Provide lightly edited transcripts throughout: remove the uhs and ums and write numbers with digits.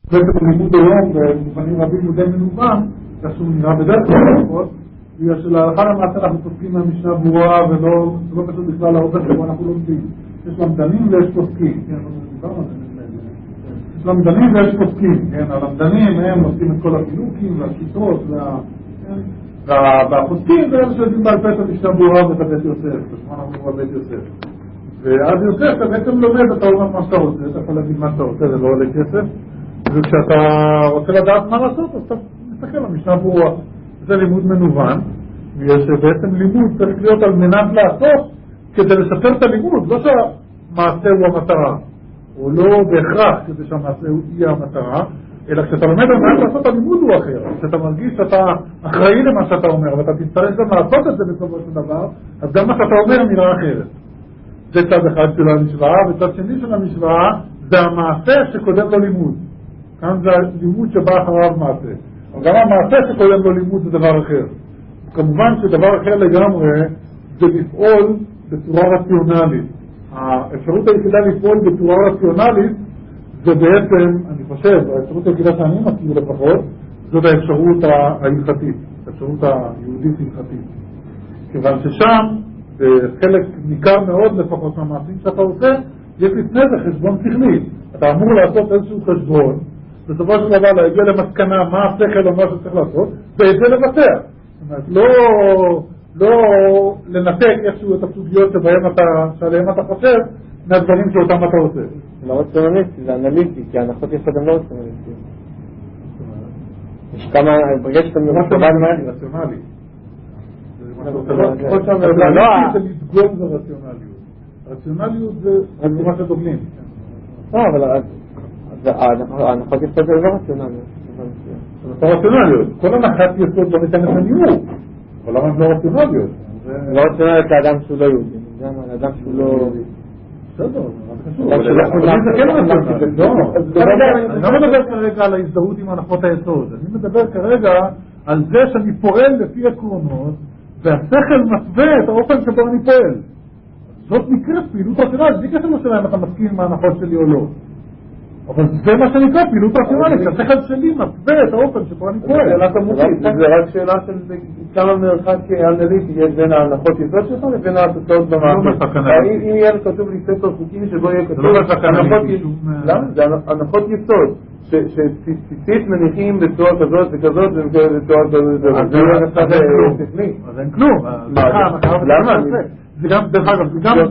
ובלימוד היום, במובנים רבים לימודי מנוון, שהוא נראה בדרך כלל לפחות, בגלל שלהלכה למעשה אנחנו פוסקים מהמשנה ברורה, ולא פשוט בכלל האופן שבו אנחנו לומדים. יש למדנים ויש פוסקים, כן, יש למדנים ויש פוסקים, כן, הלמדנים הם עושים את כל החילוקים והשיטות, והפוסקים זה אלה שיודעים בעל פה את המשנה ברורה ואת בית יוסף, בשמונה ברורה בית יוסף. ועד יוסף אתה בעצם לומד, אתה אומר מה שאתה רוצה, אתה יכול להגיד מה שאתה רוצה, זה לא עולה כסף, וכשאתה רוצה לדעת מה לעשות, אז אתה מסתכל על המשנה ברורה. זה לימוד מנוון, ויש בעצם לימוד צריך להיות על מנת לעשות כדי לשפר את הלימוד, לא שהמעשה הוא המטרה, או לא בהכרח כדי שהמעשה הוא יהיה המטרה, אלא כשאתה לומד על מנת לעשות הלימוד הוא אחר, כשאתה מרגיש שאתה אחראי למה שאתה אומר, ואתה תצטרך גם לעשות את זה בסופו של דבר, אז גם מה שאתה אומר נראה אחרת. זה צד אחד של המשוואה, וצד שני של המשוואה זה המעשה שקודם לו לימוד. כאן זה הלימוד שבא אחריו מעשה. אבל גם המעשה שקודם לו לימוד זה דבר אחר. כמובן שדבר אחר לגמרי זה לפעול בצורה רציונלית. האפשרות היחידה לפעול בצורה רציונלית זה בעצם, אני חושב, האפשרות היחידה שאני מכיר לפחות, זאת האפשרות ההלכתית, האפשרות היהודית הלכתית. כיוון ששם, בחלק ניכר מאוד לפחות מהמעשים שאתה עושה, יש לפני זה חשבון שכלי. אתה אמור לעשות איזשהו חשבון, בסופו של דבר להגיע למסקנה מה השכל או מה שצריך לעשות, ואת זה לבצע. זאת אומרת, לא לנתק איכשהו את הסוגיות שעליהם אתה חושב, מהדברים שאותם אתה עושה. זה לא רציונליסטי, זה אנליטי, כי ההנחות יש אדם לא רציונליסטי. יש כמה, ברגע שאתה רציונלי. זה לדגום זה רציונליות. רציונליות זה מה שדוגלים. לא, אבל ההנחות יסוד זה לא רציונליות. זה רציונליות. כל הנחת יסוד לא ניתנת לניהור. אבל למה זה לא רציונליות? לא רציונליות לאדם שהוא לא יהודי. גם לאדם שהוא לא... בסדר, אני לא מדבר כרגע על ההזדהות עם הנחות היסוד. אני מדבר כרגע על זה שאני פועל לפי עקרונות, והשכל מסווה את האופן שבו אני פועל. זאת נקראת פעילות רציונלית, בלי קשר לשאלה אם אתה מסכים עם ההנחות שלי או לא. אבל זה מה שנקרא פעילות רציונלית, השכל שלי מסווה את האופן שבו אני פועל. זה רק שאלה של כמה מרחק אנליטי יש בין ההנחות יסוד שלך לבין התוצאות במערכת. אם יהיה כתוב לי ספר חוקים שבו יהיה כתוב הנחות יסוד שציצית מניחים בצורה כזאת וכזאת ובצורה כזאת אז אין כלום. למה? זה גם דרך אגב, זה גם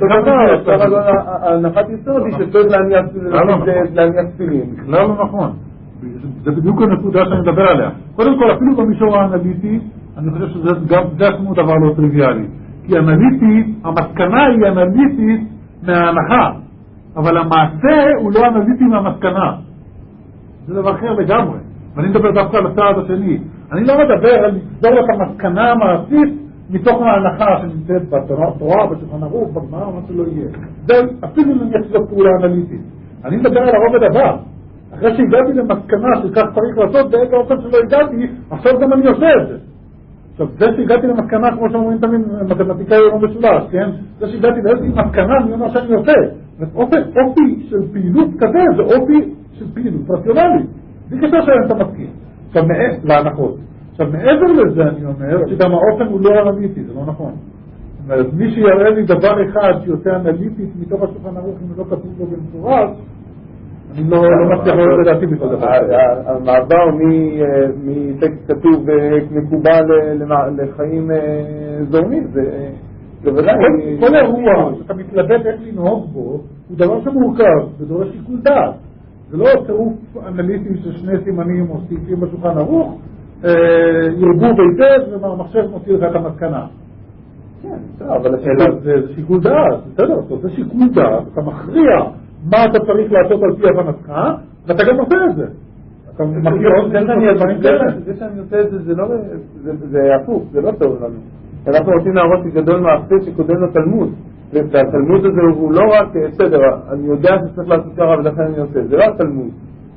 הנחת יסוד היא שצריך להניח תפילין. בכלל לא נכון. זה בדיוק הנקודה שאני מדבר עליה. קודם כל, אפילו במישור האנליטי, אני חושב שזה עצמו דבר לא טריוויאלי. כי אנליטית, המסקנה היא אנליטית מההנחה, אבל המעשה הוא לא אנליטי מהמסקנה. זה דבר אחר לגמרי. ואני מדבר דווקא על הצעד השני. אני לא מדבר על לגזור את המסקנה המעשית מתוך ההנחה שנמצאת בתורה, בשולחן ערוך, בגמרא, מה שלא יהיה. זה אפילו נניח שזו פעולה אנליטית. אני מדבר על הרובד הבא. אחרי שהגעתי למסקנה שכך צריך לעשות, באיזה אופן שלא הגעתי, עכשיו גם אני עושה את זה. עכשיו, זה שהגעתי למסקנה, כמו שאומרים תמיד, מתמטיקאי יום משולש, כן? זה שהגעתי לאיזושהי מסקנה, אני אומר שאני עושה. אופי של פעילות כזה, זה אופי של פעילות רציונלית. זה קשר שאין אתה מסכים. עכשיו, להנחות. עכשיו, מעבר לזה אני אומר, שגם האופן הוא לא אנליטי, זה לא נכון. זאת אומרת, מי שיראה לי דבר אחד שיוצא אנליטית מתוך השולחן ערוך, אם לא כתוב לו במפורש, אני לא מצליח לראות לדעתי בכל דבר. המעבר מטקסט כתוב מקובל לחיים זורמים, זה בוודאי... כל אירוע שאתה מתלבט איך לנהוג בו, הוא דבר שמורכב, ודורש שיקול דעת. זה לא צירוף אנליטי של שני סימנים או סעיפים בשולחן ערוך, ירבו ביתב ומהמחשב מוציא לך את המסקנה. כן, אבל זה שיקול דעת, בסדר, זה שיקול דעת, אתה מכריע מה אתה צריך לעשות על פי הבנתך, ואתה גם עושה את זה. אתה מכיר עוד דברים כאלה? זה שאני עושה את זה, זה הפוך, זה לא טוב לנו. אנחנו רוצים להראות שגדול מעשה שקודם לתלמוד, והתלמוד הזה הוא לא רק, בסדר, אני יודע שצריך לעשות ככה ולכן אני עושה, זה לא התלמוד.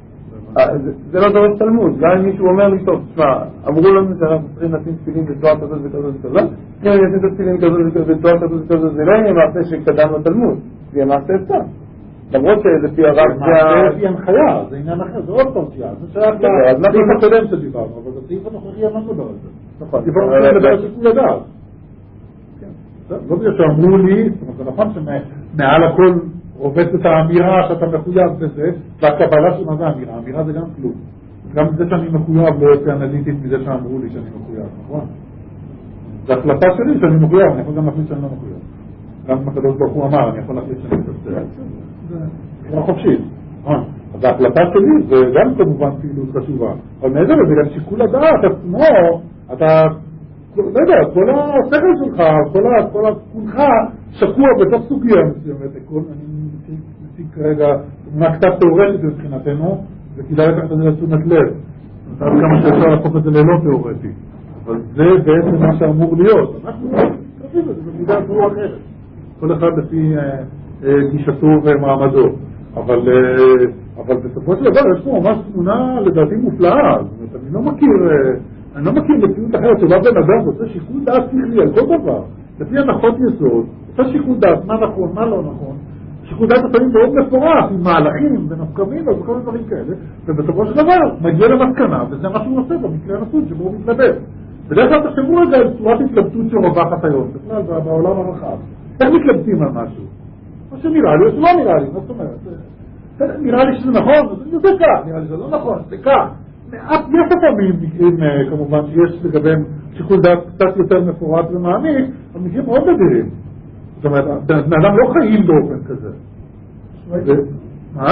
זה לא דורש תלמוד, גם אם מישהו אומר לי, טוב, תשמע, אמרו לנו שאנחנו צריכים לשים תפילין בצורה כזאת וכזאת וכזאת, אם אני אשים את התפילין כזאת וכזאת בצורה כזאת וכזאת, זה לא יהיה מעשה שקדם לתלמוד, זה יהיה מעשה סתם. למרות שלפי הרב זה לפי הנחיה, זה עניין אחר, זה עוד פרשייה, זה שייך לסעיף הקודם שדיברנו, אבל בסעיף הנוכחי אין לנו דבר על זה. נכון. דיברנו לדבר על שיקול הדעת. לא בגלל שאמרו לי, זאת אומרת, זה נכון שמעל הכל עובדת את האמירה שאתה מחויב בזה, והקבלה של מה זה אמירה, אמירה זה גם כלום. גם זה שאני מחויב לא יוצא אנליטית מזה שאמרו לי שאני מחויב, נכון? זה החלטה שלי שאני מחויב, אני יכול גם להחליט שאני לא מחויב. גם אם הקדוש ברוך הוא אמר, אני יכול להחליט שאני מתפצל. זה בחירה חופשית. אז ההחלטה שלי זה גם כמובן פעילות חשובה. אבל מעבר לזה, גם שיקול הדעת עצמו, אתה, לא יודע, כל השכל שלך, כל כולך שקוע בתוך סוגיה מסוימת. אני מציג כרגע כתב תיאורטית מבחינתנו, וכדאי לקחת את זה לתשומת לב. אז כמה שאפשר להפוך את זה ללא תיאורטי. אבל זה בעצם מה שאמור להיות. אנחנו קרבים את זה במידה זו אחרת. כל אחד לפי גישתו ומעמדו. אבל בסופו של דבר יש פה ממש תמונה לדעתי מופלאה. זאת אומרת, אני לא מכיר מציאות אחרת שבה בן אדם עושה שיקול דעת שכלי על כל דבר. לפי הנחות יסוד, עושה שיקול דעת מה נכון, מה לא נכון. שיקול דעת לפעמים מאוד מפורט, עם מהלכים ונפקמים וכל מיני דברים כאלה, ובסופו של דבר מגיע למסקנה, וזה מה שהוא עושה במקרה הנתון שבו הוא מתלבט. בדרך כלל תחשבו רגע על צורת התלבטות שרווחת היום, בכלל בעולם הרחב. איך מתלבטים על משהו? מה שנראה לי או שלא נראה לי, מה זאת אומרת? נראה לי שזה נכון, זה כך, נראה לי שזה לא נכון, זה כך. יש לפעמים מקרים כמובן שיש לגביהם שיקול דעת קצת יותר מפורט ומעמיק, אבל מקרים מאוד נדירים. זאת אומרת, בני אדם לא חיים באופן כזה. מה?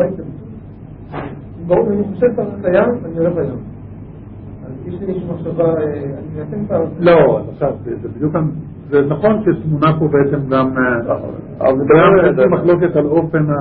ברור, אני חושב פעם חיים, אני הולך היום. אז יש לי איזושהי מחשבה, אני מיישם פעם... לא, עכשיו, זה בדיוק, זה נכון שתמונה פה בעצם גם... זה מחלוקת על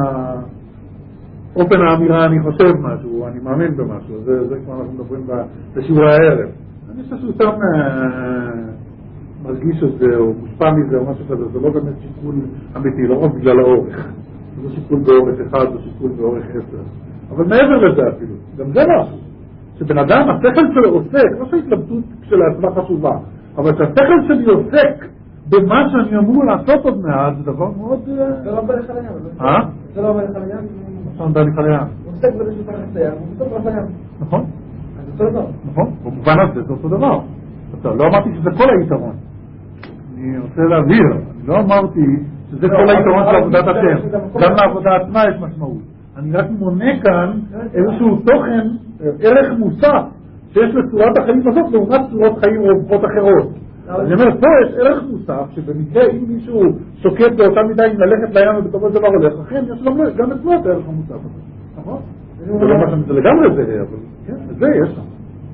אופן האמירה, אני חושב משהו, אני מאמין במשהו, זה כמו אנחנו מדברים בשיעורי הערב. אני חושב שהוא סתם מרגיש את זה, או מושפע מזה, או משהו כזה, זה לא באמת שיקול אמיתי, לא רק בגלל האורך. זה לא שיקול באורך אחד, זה שיקול באורך 10. אבל מעבר לזה אפילו, גם זה משהו. שבן אדם, השכל שלו עוסק, לא שההתלבטות כשלעצמה חשובה, אבל שהשכל שלי עוסק במה שאני אמור לעשות עוד מעט, זה דבר מאוד... זה לא בא לך לים. זה לא בא לך לים. נכון, בא לך לים. הוא עוסק בזה שהוא פרח לים, הוא עוסק בך לים. נכון. אז זה אותו דבר. נכון, במובן הזה זה אותו דבר. לא אמרתי שזה כל היתרון. אני רוצה להבהיר, אני לא אמרתי שזה כל היתרון של עבודת השם. גם לעבודה עצמה יש משמעות. אני רק מונה כאן איזשהו תוכן, ערך מוסף, שיש לצורת החיים הזאת לעומת צורות חיים רבות אחרות. אני אומר, פה יש ערך מוסף, שבמקרה אם מישהו שוקט באותה מידה אם ללכת לים ובתוך דבר הולך, לכן יש גם אצלו את הערך המוסף הזה. נכון? זה לגמרי זה, אבל כן, זה יש שם.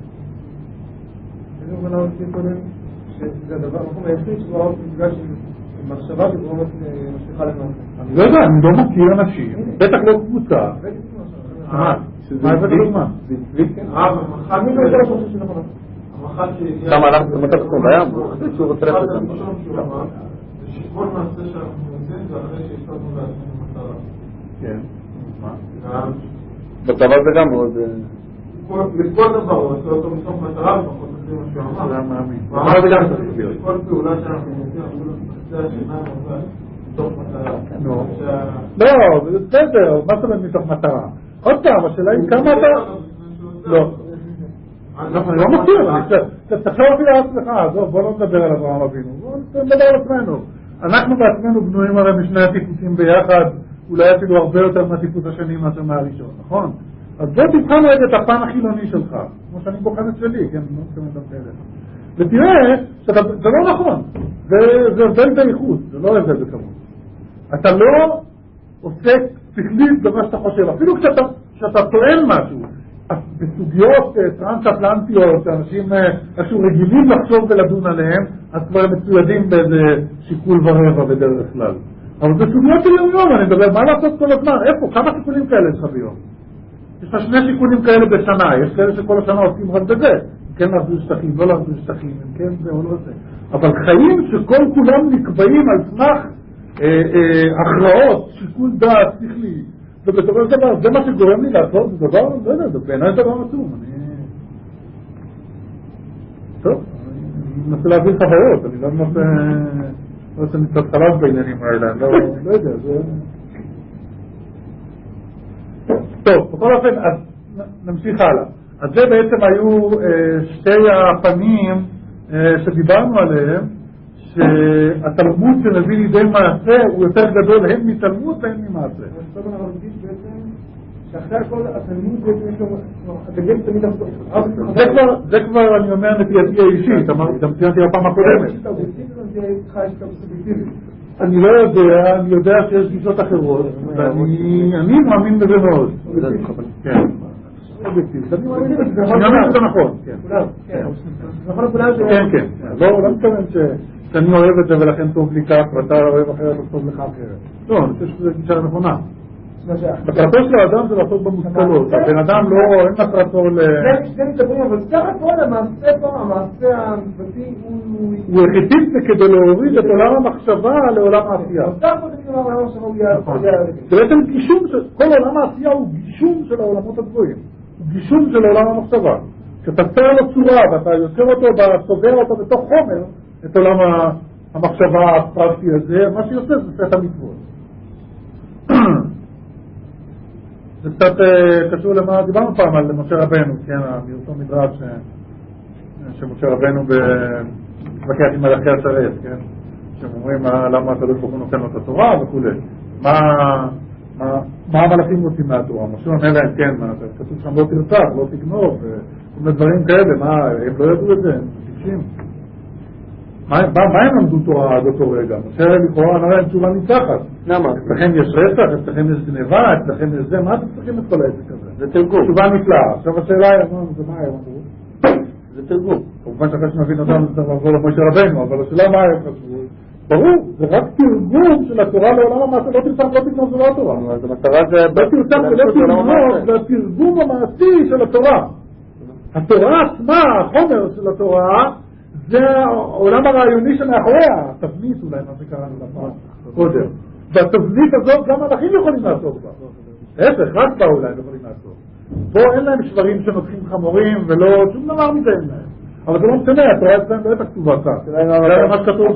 אני אומר להוציא קודם, שזה הדבר המקום היחיד שבו הרב נפגש עם מחשבה וגורמת משליחה למעשה. אני לא יודע, אני לא מכיר אנשים, בטח לא קבוצה. מה זה דוגמה? אני לא יודע לחושב שנכון. למה אנחנו במצב כמו בים? שהוא רוצה ללכת שם. זה שכל מעשה שאנחנו עושים זה אחרי שהשתתנו לעצמנו מטרה. כן. מה? בצבא זה גם מאוד... לכל דבר הוא עושה אותו מתוך מטרה ופחות עושים מה שהוא אמר. זה מאמין. אמר זה גם צריך. כל פעולה שאנחנו עושים אפילו בחצי השנה מתוך מטרה. לא, זה בסדר, מה זאת אומרת מתוך מטרה? עוד פעם, השאלה היא כמה אתה... לא. אני לא מכיר, תחשוב אפילו על עצמך, בוא לא נדבר על אברהם אבינו, בוא נדבר על עצמנו. אנחנו בעצמנו בנויים הרי משני הטיפוסים ביחד, אולי אפילו הרבה יותר מהטיפוס השני מאשר מהראשון, נכון? אז בוא תבחן רגע את הפן החילוני שלך, כמו שאני בוחן את שלי, כן, לא מתכוון לדבר אליך. ותראה שזה לא נכון, זה הבדל באיכות, זה לא הבדל בכמות. אתה לא עוסק שכלית במה שאתה חושב, אפילו כשאתה טוען משהו, בסוגיות טרנס-אטלנטיות שאנשים איכשהו רגילים לחשוב ולדון עליהם, אז כבר הם מצוידים באיזה שיקול ורבע בדרך כלל. אבל בסוגיות של יום, אני מדבר, מה לעשות כל הזמן? איפה? כמה שיקולים כאלה יש לך ביום? יש לך שני שיקולים כאלה בשנה, יש כאלה שכל השנה עושים רק בזה, כן להחזיר שטחים, לא להחזיר שטחים, כן זה או לא זה. אבל חיים שכל כולם נקבעים על סמך הכרעות, שיקול דעת, שכלי, ובסופו של דבר, זה מה שגורם לי לעשות, זה דבר, לא יודע, זה בעיניי דבר עצום. טוב, אני מנסה להביא חוויות, אני לא מנסה... לא שאני קצת חלב בעניינים האלה, אני לא יודע, זה... טוב, בכל אופן, אז נמשיך הלאה. אז זה בעצם היו שתי הפנים שדיברנו עליהם, שהתלמוד שמביא לידי מעשה הוא יותר גדול הן מתלמוד והן ממעשה. אז טוב, אנחנו נגיד בעצם שאחרי הכל התלמוד בעצם יש לו, הדגל תמיד זה כבר אני אומר נטייתי האישית, גם ציינתי בפעם הקודמת. אני לא יודע, אני יודע שיש גישות אחרות, ואני מאמין בזה מאוד. כן. אני מאמין שזה נכון. כן, כן. לא מתכוון שאני אוהב את זה ולכן טוב לי כך, ואתה אוהב אחרת וטוב לך אחרת. לא, אני חושב שזה גישה נכונה. מטרתו של האדם זה לעשות במושכלות. הבן אדם לא, אין מטרתו זה מדברים, אבל סך הכל המעשה פה, המעשה המשפטי הוא היחיד זה כדי להוריד את עולם המחשבה לעולם העשייה. זה בעצם גישום, כל עולם העשייה הוא גישום של העולמות הגבוהים. הוא גישום של עולם המחשבה. כשאתה צר לו צורה ואתה יוצר אותו וסוגר אותו בתוך חומר, את עולם המחשבה הפרקטי הזה, מה שיוצא זה סט המצוות. זה קצת קשור למה דיברנו פעם על משה רבנו, כן, מאותו מדרש שמשה רבנו מתווכח עם מלאכי השרת, כן, שהם אומרים למה הקדוש ברוך הוא נותן לו את התורה וכו'. מה המלאכים רוצים מהתורה? משה אומר להם, כן, כתוב שם לא תרצח, לא תגנוב, כל מיני דברים כאלה, הם לא ידעו את זה, הם טיפשים. מה הם למדו תורה עד אותו רגע? משה לכאורה נראה להם תשובה ניצחת. למה? אצלכם יש רצח, אצלכם יש גניבה, אצלכם יש זה, מה אתם צריכים את כל העסק הזה? זה תרגום. תשובה נפלאה. עכשיו השאלה היא, זה מה הם אמרו? זה תרגום. כמובן שאחרי שנבין אותם זה צריך לעבור למשה רבנו, אבל השאלה מה הם חשבו? ברור, זה רק תרגום של התורה לעולם המעשה, לא תרצח, לא תגנוב, זה לא התורה. אז המטרה זה... לא תרצח ולא תגנוב, זה התרגום המעשי של התורה. התורה עצמה, החומר של התורה, זה העולם הרעיוני שמאחוריה, התבנית אולי, מה שקראנו לפעם קודם. והתבנית הזאת גם מלאכים יכולים לעשות בה. להפך, רק בה אולי יכולים לעשות. פה אין להם שברים שנותחים חמורים ולא שום דבר מזה אין להם. אבל זה לא משנה, התורה אצלם לא הייתה כתובה כך. זה מה שכתוב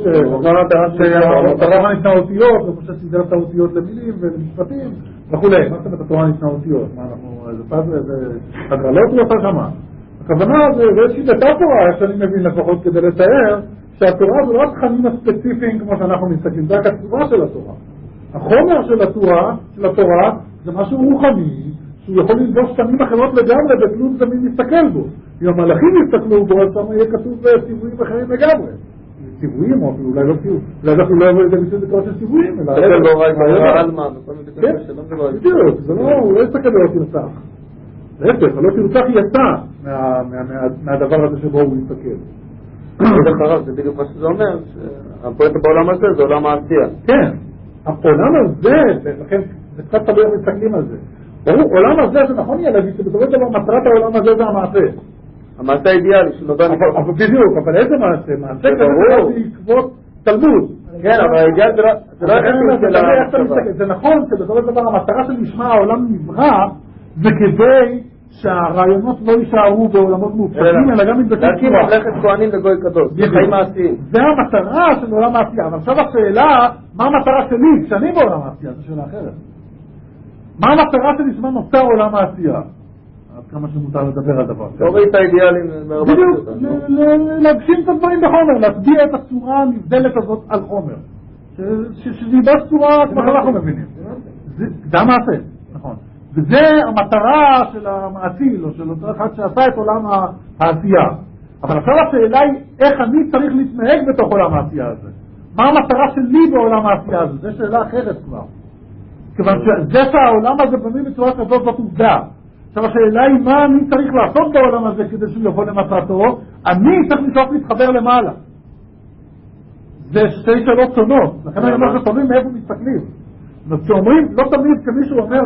שהתורה ניתנה אותיות, וכמו שסידר את האותיות למילים ולמשפטים וכולי. מה זאת אומרת התורה ניתנה אותיות? מה אנחנו, איזה הגרלות הוא עושה שמה? הכוונה זה איזושהי מטאפורה, איך שאני מבין לפחות כדי לתאר, שהתורה זה לא התכנים הספציפיים כמו שאנחנו מסתכלים, זה רק הצורה של התורה. החומר של התורה זה משהו רוחני, שהוא יכול ללבוש פנים אחרות לגמרי בתלות זמין להסתכל בו. אם המלאכים יסתכלו בו, אז שם יהיה כתוב ציוויים אחרים לגמרי. ציוויים, או אולי לא ציוויים, אולי אנחנו לא יבוא לידי ביטוי בקורא של ציוויים, אלא... זה לא רק בעלמא, כן, בדיוק, זה לא יסתכל לא תרצח. להפך, לא תרצח יצא מהדבר הזה שבו הוא יסתכל. זה בדיוק מה שזה אומר, שהפועל בעולם הזה זה עולם העשייה. כן, העולם הזה, לכן זה קצת תלוי איך מסתכלים על זה. ברור, עולם הזה זה נכון יהיה להגיד שבסופו של דבר מטרת העולם הזה זה המעשה. המעשה האידיאלי שנובע אבל בדיוק, אבל איזה מעשה? מעשה כזה בעקבות תלמוד. כן, אבל האידיאל זה לא איך זה נכון שבסופו של דבר המטרה של משמע העולם נברא זה כדי שהרעיונות לא יישארו בעולמות מופשטים, אלא גם מתבצעים להקים ממלכת כהנים וגוי קדוש, בחיים מעשיים. זה המטרה של עולם העשייה. אבל עכשיו השאלה, מה המטרה שלי כשאני בעולם העשייה? זו שאלה אחרת. מה המטרה של זמן נוצר עולם העשייה? עד כמה שמותר לדבר על דבר. תוריד את האידיאלים. בדיוק, להגשים את הדברים בחומר, להטביע את הצורה הנבדלת הזאת על חומר. שזה יבש צורה כמו שאנחנו מבינים. זה המעשה, נכון. וזה המטרה של המעשיל, או של אותו אחד שעשה את עולם העשייה. אבל עכשיו השאלה היא איך אני צריך להתנהג בתוך עולם העשייה הזה. מה המטרה שלי בעולם העשייה הזה? זו שאלה אחרת כבר. כיוון שזה שהעולם הזה בנוי בצורה כזאת זאת עובדה. עכשיו השאלה היא מה אני צריך לעשות בעולם הזה כדי שהוא יבוא למטרתו. אני צריך לשאוף להתחבר למעלה. זה שתי שאלות שונות. לכן אני אומר שתולים מאיפה מסתכלים. כשאומרים, לא תמיד כמישהו אומר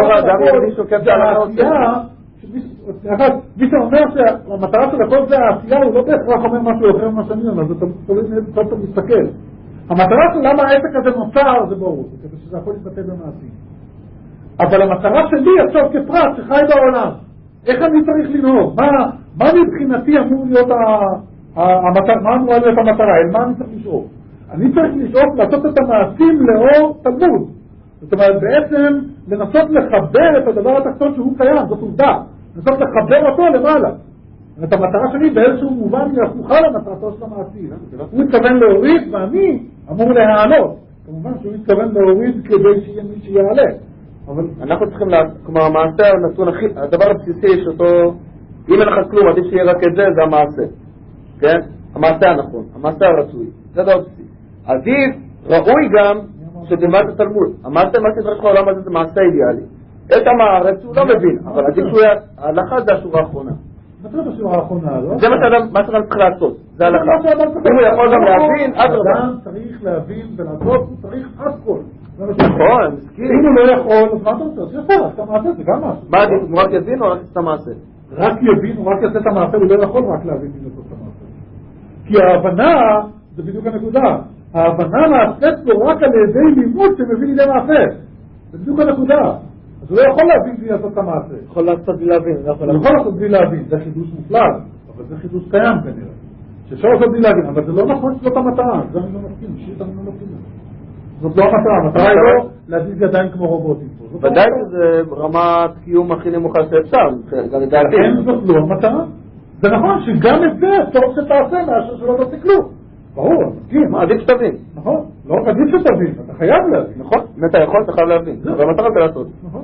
מי שאומר שהמטרה של הכל זה העשייה, הוא לא בהכרח אומר משהו אחר ממה שאני אומר, זה תמיד אתה מסתכל. המטרה של למה העסק הזה נוצר זה ברור, כדי שזה יכול להתבטא במעשים. אבל המטרה שלי עכשיו כפרט שחי בעולם, איך אני צריך לנהוג? מה מבחינתי אמור להיות מה אמורה להיות המטרה? אל מה אני צריך לשאוף? אני צריך לשאוף לעשות את המעשים לאור תלמוד. זאת אומרת, בעצם לנסות לחבר את הדבר התחתון שהוא קיים, זאת עובדה. לנסות לחבר אותו למעלה. את המטרה שלי באיזשהו מובן היא הפוכה למטרתו של המעשי. הוא התכוון להוריד ואני אמור להעלות. כמובן שהוא התכוון להוריד כדי שיהיה מי שיעלה. אבל אנחנו צריכים, כלומר, המעשה הנתון הכי, הדבר הבסיסי שאותו, אם אין לך כלום, עדיף שיהיה רק את זה, זה המעשה. כן? המעשה הנכון, המעשה הרצוי. זה הדבר הבסיסי. עדיף, ראוי גם, שתלמד את התלמוד. המעשה, מה שדרש לך העולם הזה זה מעשה אידיאלי. יש שם הארץ, הוא לא מבין, אבל עדיף שהוא יהיה, ההלכה זה השורה האחרונה. זה לא בשורה האחרונה, לא? זה מה שאדם צריך לעשות, זה ההלכה. אם הוא יכול גם להבין, עד רבה. אדם צריך להבין ולעשות, הוא צריך עד כל. נכון, מסכים. אם הוא לא יכול, אז מה אתה רוצה? יפה, אתה מעשה, זה גם מעשה. מה עדיף, הוא רק יבין או רק יעשה את המעשה? רק יבין, הוא רק יעשה את המעשה, הוא לא יכול רק להבין אם לעשות את המעשה. כי ההבנה, זה בדיוק הנקודה, ההבנה נעשית לו רק על ידי לימוד שמביא לידי מעשה. זה בדיוק הנקודה. אז הוא לא יכול להבין בלי לעשות את המעשה. יכול לעשות בלי להבין. הוא יכול לעשות בלי להבין, זה חידוש מופלג, אבל זה חידוש קיים כנראה. שאפשר לעשות בלי להבין, אבל זה לא נכון שזאת המטרה, זה אני לא מסכים, אישית אני לא מסכים. זאת לא המטרה, המטרה היא לא להזיז ידיים כמו רובוטים פה. ודאי שזה רמת קיום הכי נמוכה שאפשר. לכן זאת לא המטרה. זה נכון שגם את זה טוב שתעשה מאשר שלא תעשה כלום. ברור, מסכים. עדיף שתבין. נכון, לא עדיף שתבין, אתה חייב להבין. נכון, אם אתה יכול, אתה חייב להבין. אבל המטרה זה לעשות. נכון.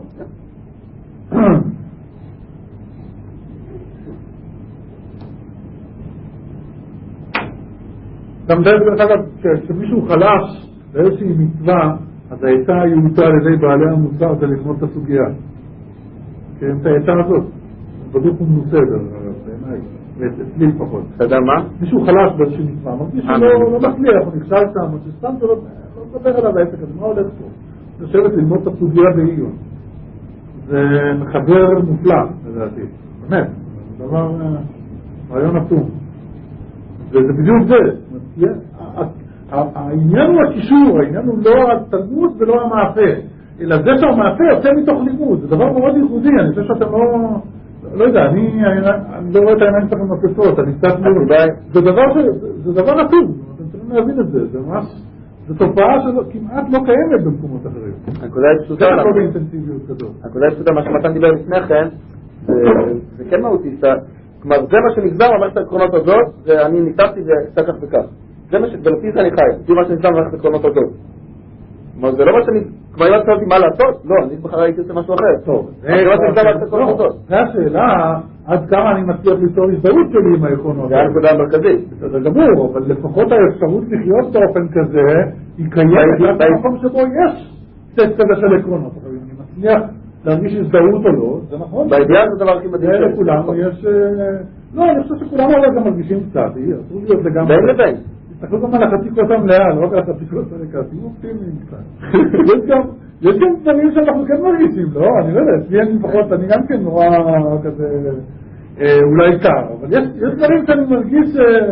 גם דרך אגב, כשמישהו חלש באיזושהי מצווה, אז העצה היעוטה על ידי בעלי המוסר זה לקנות את הסוגיה. כן, את העצה הזאת. בדיוק הוא מנוסה, בעיניי, אצלי לפחות. אתה יודע מה? מישהו חלש באיזושהי מצווה, מרגיש שלא מצליח, הוא נכשל שם, או שסתם זה לא מדבר עליו העסק הזה, מה הולך פה? לשבת ללמוד את הסוגיה בעיון. זה מחבר מופלא, לדעתי. באמת, זה דבר, רעיון עצום. וזה בדיוק זה. העניין הוא הקישור, העניין הוא לא התלמוד ולא המעשה, אלא זה שהמעשה יוצא מתוך לימוד, זה דבר מאוד ייחודי, אני חושב שאתם לא יודע, אני לא רואה את העיניים שלכם מפסות, אני קצת זה דבר עצום, אתם צריכים להבין את זה, זה ממש, זו תופעה שכמעט לא קיימת במקומות אחרים. הנקודה היא פשוטה, לא באינטנסיביות כזאת. הנקודה היא פשוטה, מה שמתן דיבר לפני כן, זה כן מהותי, כלומר זה מה שנגזר ממש את העקרונות הזאת, ואני ניתבתי זה כך וכך. זה מה שבלתי זה אני חי, זה מה שנגזר ממש את העקרונות הזאת. כלומר זה לא מה שאני, כבר אם את שואלתי מה לעשות, לא, אני בכלל הייתי עושה משהו אחר. טוב, זה השאלה, עד כמה אני מצליח ליצור הזדהות שלי עם העקרונות. זה הנקודה המרכזית. בסדר גמור, אבל לפחות האפשרות לחיות באופן כזה, היא קיימת במקום שבו יש סט כזה של עקרונות. אני מצליח להרגיש הזדהות או לא, זה נכון. באידיאל זה דבר הכי מדהים. לכולנו יש... לא, אני חושב שכולנו אבל גם מרגישים קצת, אסור להיות לגמרי. בין לבין. תסתכלו גם על החצי כוס המלאה, לא רק על החצי כוס המלאה, תהיו אופטימיים קצת. יש גם דברים שאנחנו כן מרגישים, לא? אני לא יודע, אצלי אני לפחות, אני גם כן נורא כזה, אולי קר, אבל יש דברים שאני מרגיש,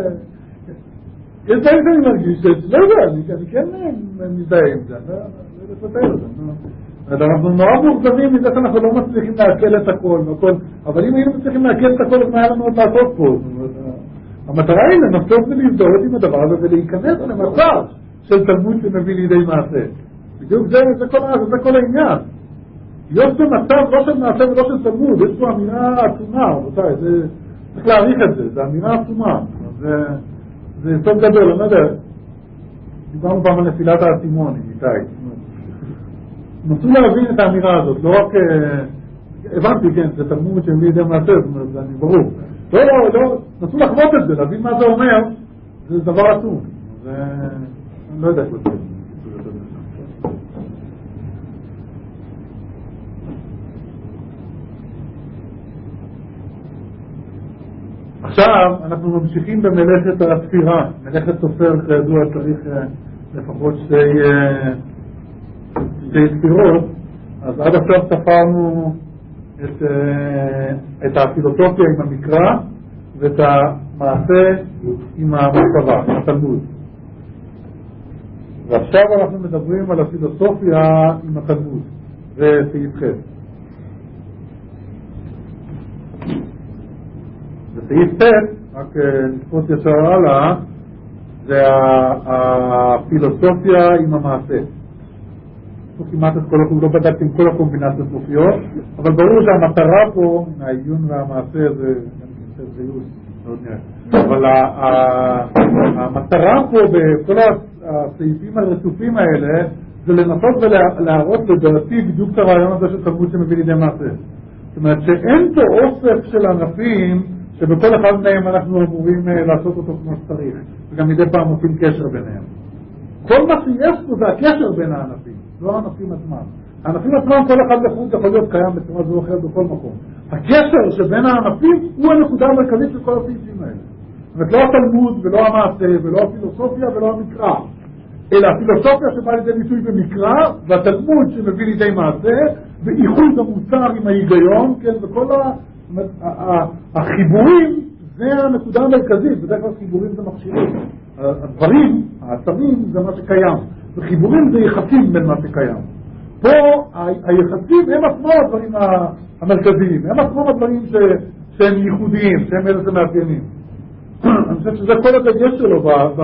לא יודע, אני כן מזדהה עם זה, אני לא יודע לפתר את זה. אנחנו נורא מורכבים מזה שאנחנו לא מצליחים להקל את הכל, אבל אם היינו מצליחים להקל את הכל, אז מה היה לנו עוד לעשות פה? המטרה היא לנסות ולהזדהות עם הדבר הזה ולהיכנס למצב של תלמוד שמביא לידי מעשה. בדיוק זה כל העניין. להיות במצב לא של מעשה ולא של תלמוד, יש פה אמירה עצומה, רבותיי, צריך להעריך את זה, זה אמירה עצומה. זה יסוד גדול, אני לא יודע, דיברנו פעם על נפילת האסימון, איתי. נסו להבין את האמירה הזאת, לא רק, הבנתי, כן, זה תלמוד שמביא לידי מעשה, זאת אומרת, זה אני ברור. לא, נסו לחוות את זה, להבין מה זה אומר, זה דבר עצום. אני לא יודע איך לצאת. עכשיו אנחנו ממשיכים במלאכת הספירה. מלאכת סופר, כידוע, צריך לפחות שתי ספירות. אז עד עכשיו ספרנו את הפילוסופיה עם המקרא ואת המעשה עם המחשבה, עם התלמוד. ועכשיו אנחנו מדברים על הפילוסופיה עם התלמוד, זה סעיף ח'. בסעיף ח', רק נתפוס ישר הלאה, זה הפילוסופיה עם המעשה. פה כמעט את כל, לא בדקתי עם כל הקומבינציות מופיעות, אבל ברור שהמטרה פה, מהעיון והמעשה זה ייעוד, לא נראה. אבל המטרה פה בכל הסעיפים הרצופים האלה, זה לנסות ולהראות לדעתי בדיוק את הרעיון הזה של תלמוד שמביא לידי מעשה. זאת אומרת שאין פה אוסף של ענפים שבכל אחד מהם אנחנו אמורים לעשות אותו כמו שצריך, וגם מדי פעם מוצאים קשר ביניהם. כל מה שיש פה זה הקשר בין הענפים, לא הענפים עצמם. הענפים עצמם כל אחד לחוד יכול להיות קיים בצורה זו או אחרת בכל מקום. הקשר שבין הענפים הוא הנקודה המרכזית של כל הסעיפים האלה. זאת אומרת, לא התלמוד ולא המעשה ולא הפילוסופיה ולא המקרא, אלא הפילוסופיה שבאה לידי ביטוי במקרא, והתלמוד שמביא לידי מעשה, ואיחוד המוצר עם ההיגיון, כן, וכל החיבורים זה הנקודה המרכזית. בדרך כלל חיבורים זה מכשירים. הדברים, העצמים זה מה שקיים, וחיבורים זה יחסים בין מה שקיים. פה היחסים הם עצמם הדברים המרכזיים, הם עצמם הדברים שהם ייחודיים, שהם אלה שמאפיינים. אני חושב שזה כל הדגש שלו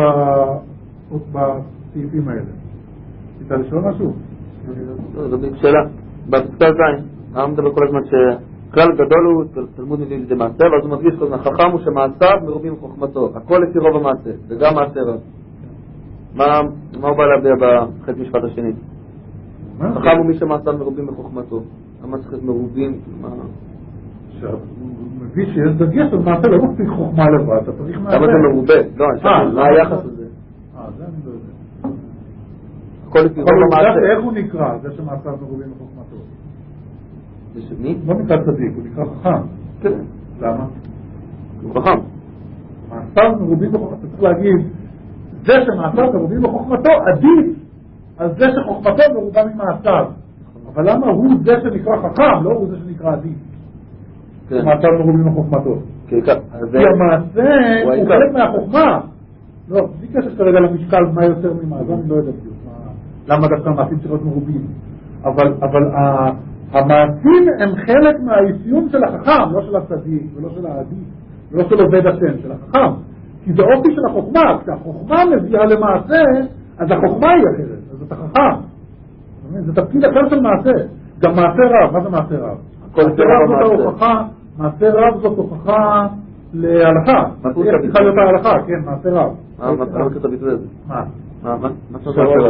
בסעיפים האלה. אתה לשאול משהו? זו בדיוק שאלה. בפסקה זין, העם מדבר כל הזמן שכלל גדול הוא תלמוד מביא לידי מעשה, ואז הוא מדגיש כל הזמן, חכם הוא שמעשיו מרובים מחוכמתו, הכל לפי רוב המעשה, וגם מעשה רב. מה הוא בא להביע בחטא משפט השני? חכם הוא מי שמעשיו מרובים מחוכמתו. למה צריך להיות מרובים? הוא מביא שיש דגש על מעשה, לא מספיק חוכמה לבד, אתה צריך מעשה. למה זה מרובה? לא, מה היחס הזה? זה אני לא יודע. הכל לפי רוב המעשה. איך הוא נקרא? זה שמעשיו מרובים מחוכמתו. מי? לא נקרא צדיק, הוא נקרא חכם. כן. למה? הוא חכם. מעשיו מרובים מחוכמתו, אתה צריך להגיד, זה שמעשיו מרובים מחוכמתו עדיף על זה שחוכמתו מרובה ממעשיו. אבל למה הוא זה שנקרא חכם, לא הוא זה שנקרא עדיף? מעשיו מרובים מחוכמתו. כי המעשה הוא חלק מהחוכמה. לא, בלי קשר כרגע למשקל מה יותר ממעשה, אני לא יודע בדיוק למה דווקא המעשים צריכים להיות מרובים. אבל המעשים הם חלק מהאפיון של החכם, לא של הצדיק ולא של העדיף ולא של עובד השם, של החכם. כי זה אופי של החוכמה, כשהחוכמה מביאה למעשה, אז החוכמה היא אחרת, אז אתה חכם. זה תפקיד אחר של מעשה. גם מעשה רב, מה זה מעשה רב? מעשה רב זאת הוכחה להלכה. איך צריכה להיות ההלכה, כן, מעשה רב. מה זה את הביטוי הזה? מה? מה זה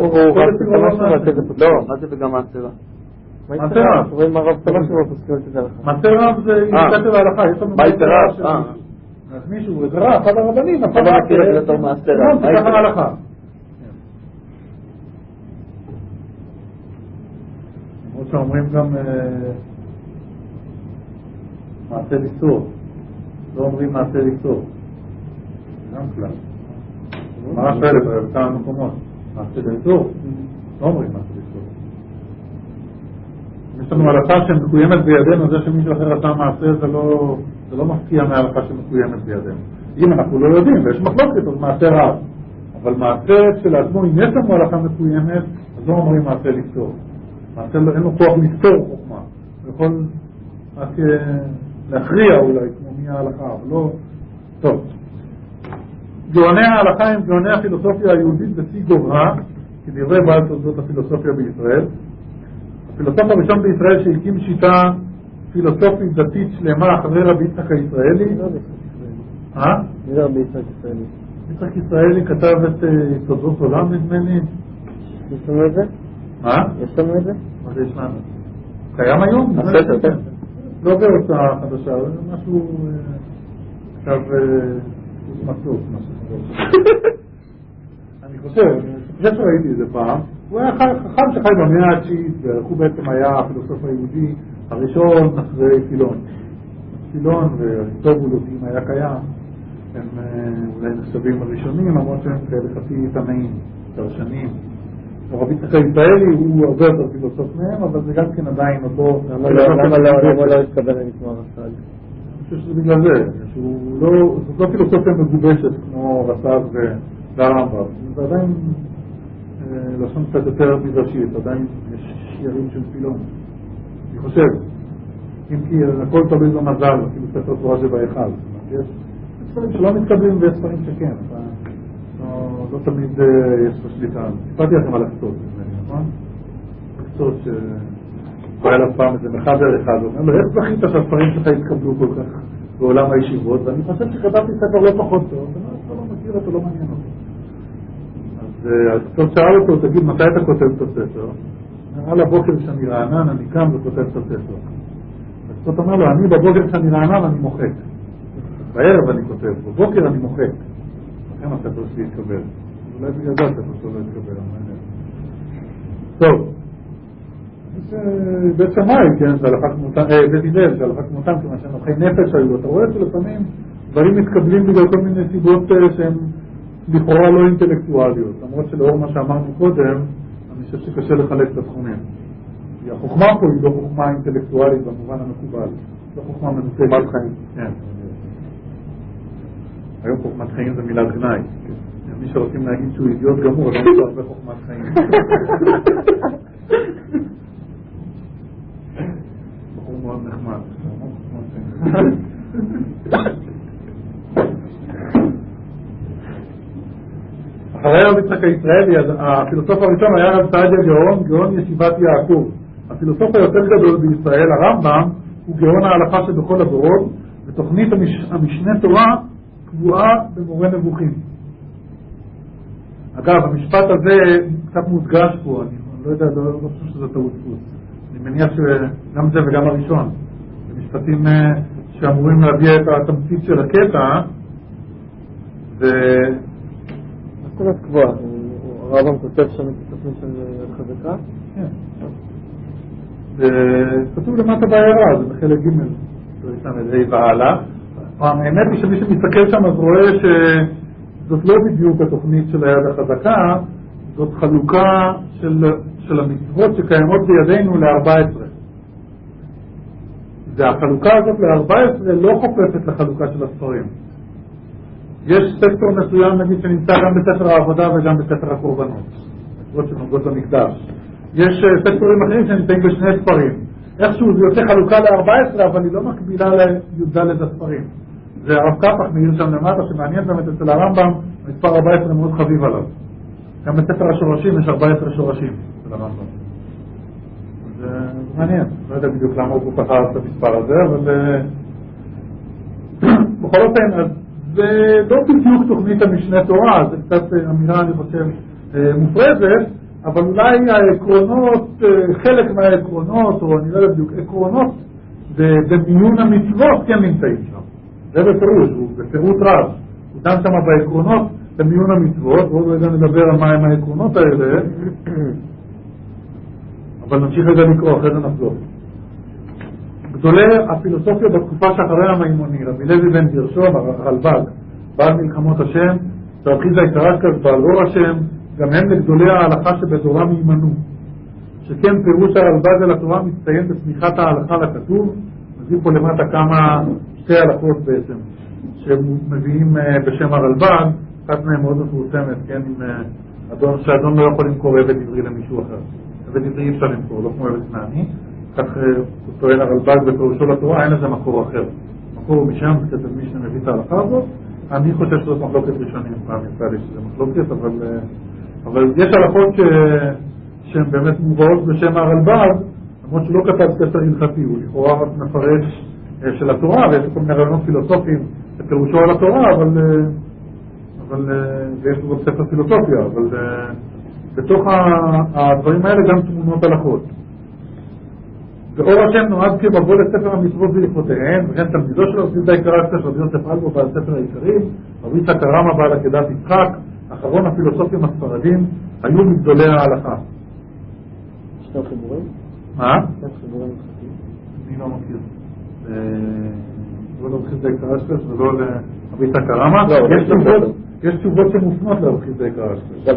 וגם מעשה רב? מעשה רב. מעשה רב זה יוצא להלכה. מה יצא רב? אז מישהו, זה רב, אחד הרבנים, אתה לא מכיר את זה לתור מעשה רב. זה ככה ההלכה. למרות שאומרים גם מעשה ליצור. לא אומרים מעשה ליצור. גם כלל. מה השאלה בכמה מקומות? מעשה ליצור? לא אומרים מעשה ליצור. יש לנו הלכה שמקוימת בידינו, זה שמישהו אחר עשה מעשה זה לא מפתיע מההלכה שמקוימת בידינו. אם אנחנו לא יודעים, ויש מחלוקת, אז מעשה רב. אבל מעשה שלעצמו, אם יש לנו הלכה מקוימת, אז לא אומרים מעשה ליצור. מעשה אין לו כוח ליצור חוכמה. הוא יכול רק להכריע אולי, כמו מי ההלכה, אבל לא... טוב. גאוני ההלכה הם גאוני הפילוסופיה היהודית בשיא גוברה, כדברי בעל תולדות הפילוסופיה בישראל. הפילוסוף הראשון בישראל שהקים שיטה פילוסופית דתית שלמה אחרי רבי יצחק הישראלי. מי זה רבי יצחק ישראלי? יצחק ישראלי כתב את תולדות עולם, נדמה לי. יש לנו את זה? מה? יש לנו את זה? מה זה יש לנו? קיים היום? לא בהוצאה חדשה, זה משהו עכשיו מסוף, אני חושב שראיתי את זה פעם. הוא היה חכם שחי במאה התשיעית, והוא בעצם היה הפילוסוף היהודי הראשון אחרי פילון. פילון ואריסטובולוס היה קיים, הם אולי נחשבים הראשונים, למרות שהם כאלה חצי תנאים, דרשנים. רבי יצחק הישראלי הוא הרבה יותר פילוסוף מהם, אבל זה גם כן עדיין עוד לא... למה לא התקבל לשמוע רס"ל? אני חושב שזה בגלל זה, זאת לא פילוסופיה מגובשת כמו רס"ל והרמב"ם. זה עדיין לשון קצת יותר מדרשית, עדיין יש שיערים של פילון. אני חושב, אם כי הכל תלוי במזל, אפילו ספר תורה שבהיכל. יש ספרים שלא מתקבלים ויש ספרים שכן. לא תמיד יש לו שליטה. סיפרתי לכם על הכתוב, נכון? סוד שהיה לה פעם איזה מחבר אחד, הוא אומר לו, איך זכית שהספרים שלך התקבלו כל כך בעולם הישיבות? ואני חושב שכתבתי ספר לא פחות טוב, אתה לא מכיר אותו, לא מעניין אותו. אז הסוד שאל אותו, תגיד, מתי אתה כותב את הספר? על הבוקר שאני רענן, אני קם וכותב את הספר. אז הסוד אומר לו, אני בבוקר שאני רענן, אני מוחק. בערב אני כותב, בבוקר אני מוחק. לכן הספר שלי יתקבל. אולי בגלל זה הספר שלו לא יתקבל. טוב. בית שמאי, כן, זה הלכה כמותן, בית הלל, זה הלכה כמותן, כמה שנוחי נפש היו. אתה רואה שלפעמים דברים מתקבלים בגלל כל מיני סיבות שהן לכאורה לא אינטלקטואליות. למרות שלאור מה שאמרנו קודם, אני חושב שקשה לחלק את התחומים. כי החוכמה פה היא לא חוכמה אינטלקטואלית במובן המקובל. לא חוכמה מנותקת. חוכמת חיים. כן. היום חוכמת חיים זה מילת גנאי. מי שרוצים להגיד שהוא אידיוט גמור, לא נשאר הרבה חוכמת חיים. בחור מאוד נחמד. אחרי רב יצחק הישראלי, הפילוסוף הראשון היה רב סעדיה גאון, גאון ישיבת יעקב. הפילוסוף היותר גדול בישראל, הרמב"ם, הוא גאון ההלכה שבכל הדורות, ותוכנית המשנה תורה קבועה במורה נבוכים. אגב, המשפט הזה קצת מודגש פה, אני לא יודע, לא חושב שזה טעות דפוס. אני מניח שגם זה וגם הראשון, במשפטים שאמורים להביע את התמצית של הקטע, מה זאת אומרת קבועה? הרמב"ם כותב שם את התוכנית של חזקה? כן. כתוב למטה בעיירה, זה בחלק ג' והלאה. האמת היא שמי שמסתכל שם אז רואה שזאת לא בדיוק התוכנית של היד החזקה, זאת חלוקה של המצוות שקיימות בידינו ל-14. והחלוקה הזאת ל-14 לא חופפת לחלוקה של הספרים. יש סקטור מסוים נגיד שנמצא גם בספר העבודה וגם בספר הקורבנות, מצוות שנוגעות למקדש. יש סקטורים אחרים שנמצאים בשני ספרים. איכשהו זה יוצא חלוקה ל-14, אבל היא לא מקבילה לי"ד הספרים. זה הרב קפח מעיר שם למטה, שמעניין באמת אצל הרמב"ם, מספר 14 מאוד חביב עליו. גם בספר השורשים יש 14 שורשים של הרמב"ם. זה מעניין, לא יודע בדיוק למה הוא פחר את המספר הזה, אבל בכל אופן, אז זה לא בדיוק תוכנית המשנה תורה, זה קצת אמירה, אני חושב, מופרזת, אבל אולי העקרונות, חלק מהעקרונות, או אני לא יודע בדיוק, עקרונות במיון המצוות כן נמצאים שם. זה בפירוש, הוא בפירוט רב. הוא דן שם בעקרונות במיון המצוות, ועוד רגע נדבר על מה הם העקרונות האלה, אבל נמשיך רגע לקרוא, אחרי זה נחזור. גדולי הפילוסופיה בתקופה שאחרי המימוני, רבי לוי בן גרשום, הרלב"ג, בעל מלחמות השם, רב חיסדא קרסקס, בעל אור השם, גם הם לגדולי ההלכה שבתורה מימנו. שכן פירוש הרלב"ג על התורה מצטיין בסמיכת ההלכה לכתוב, מביא פה למטה כמה שתי הלכות בעצם, שמביאים בשם הרלב"ג, אחת מהן מאוד מפורסמת, כן, עם אדון שאדון לא יכול למכור עבד עברי למישהו אחר. עבד עברי אי אפשר למכור, לא כמו עבד כנעני. כך הוא טוען הרלב"ג בפירושו לתורה, אין לזה מקור אחר. מקור הוא משם, כתב מי שמביא את ההלכה הזאת. אני חושב שזאת מחלוקת ראשונים, פעם יצא לי שזה מחלוקת, אבל יש הלכות שהן באמת מובאות בשם הרלב"ג, למרות שלא כתב ספר הלכתי, הוא לכאורה רק מפרש של התורה, ויש כל מיני רעיונות פילוסופיים בפירושו על התורה, אבל ויש לו ספר פילוסופיה, אבל בתוך הדברים האלה גם תמונות הלכות. ואור השם נועד כמבוא לספר המצוות והלכותיהן, וכן תלמידו של רבי חיסדא קרסקס, רבי יוסף אלבו בעל ספר העיקרים, רבי יצחק הרמא בעל עקדת יצחק, אחרון הפילוסופים הספרדים, היו מגדולי ההלכה. שתי חיבורים? מה? שתי חיבורים הלכתיים? אני לא מכיר. לא לרבי חיסדא קרסקס ולא לרבי יצחק הרמא. יש תשובות שמופנות לרבי חיסדא קרסקס.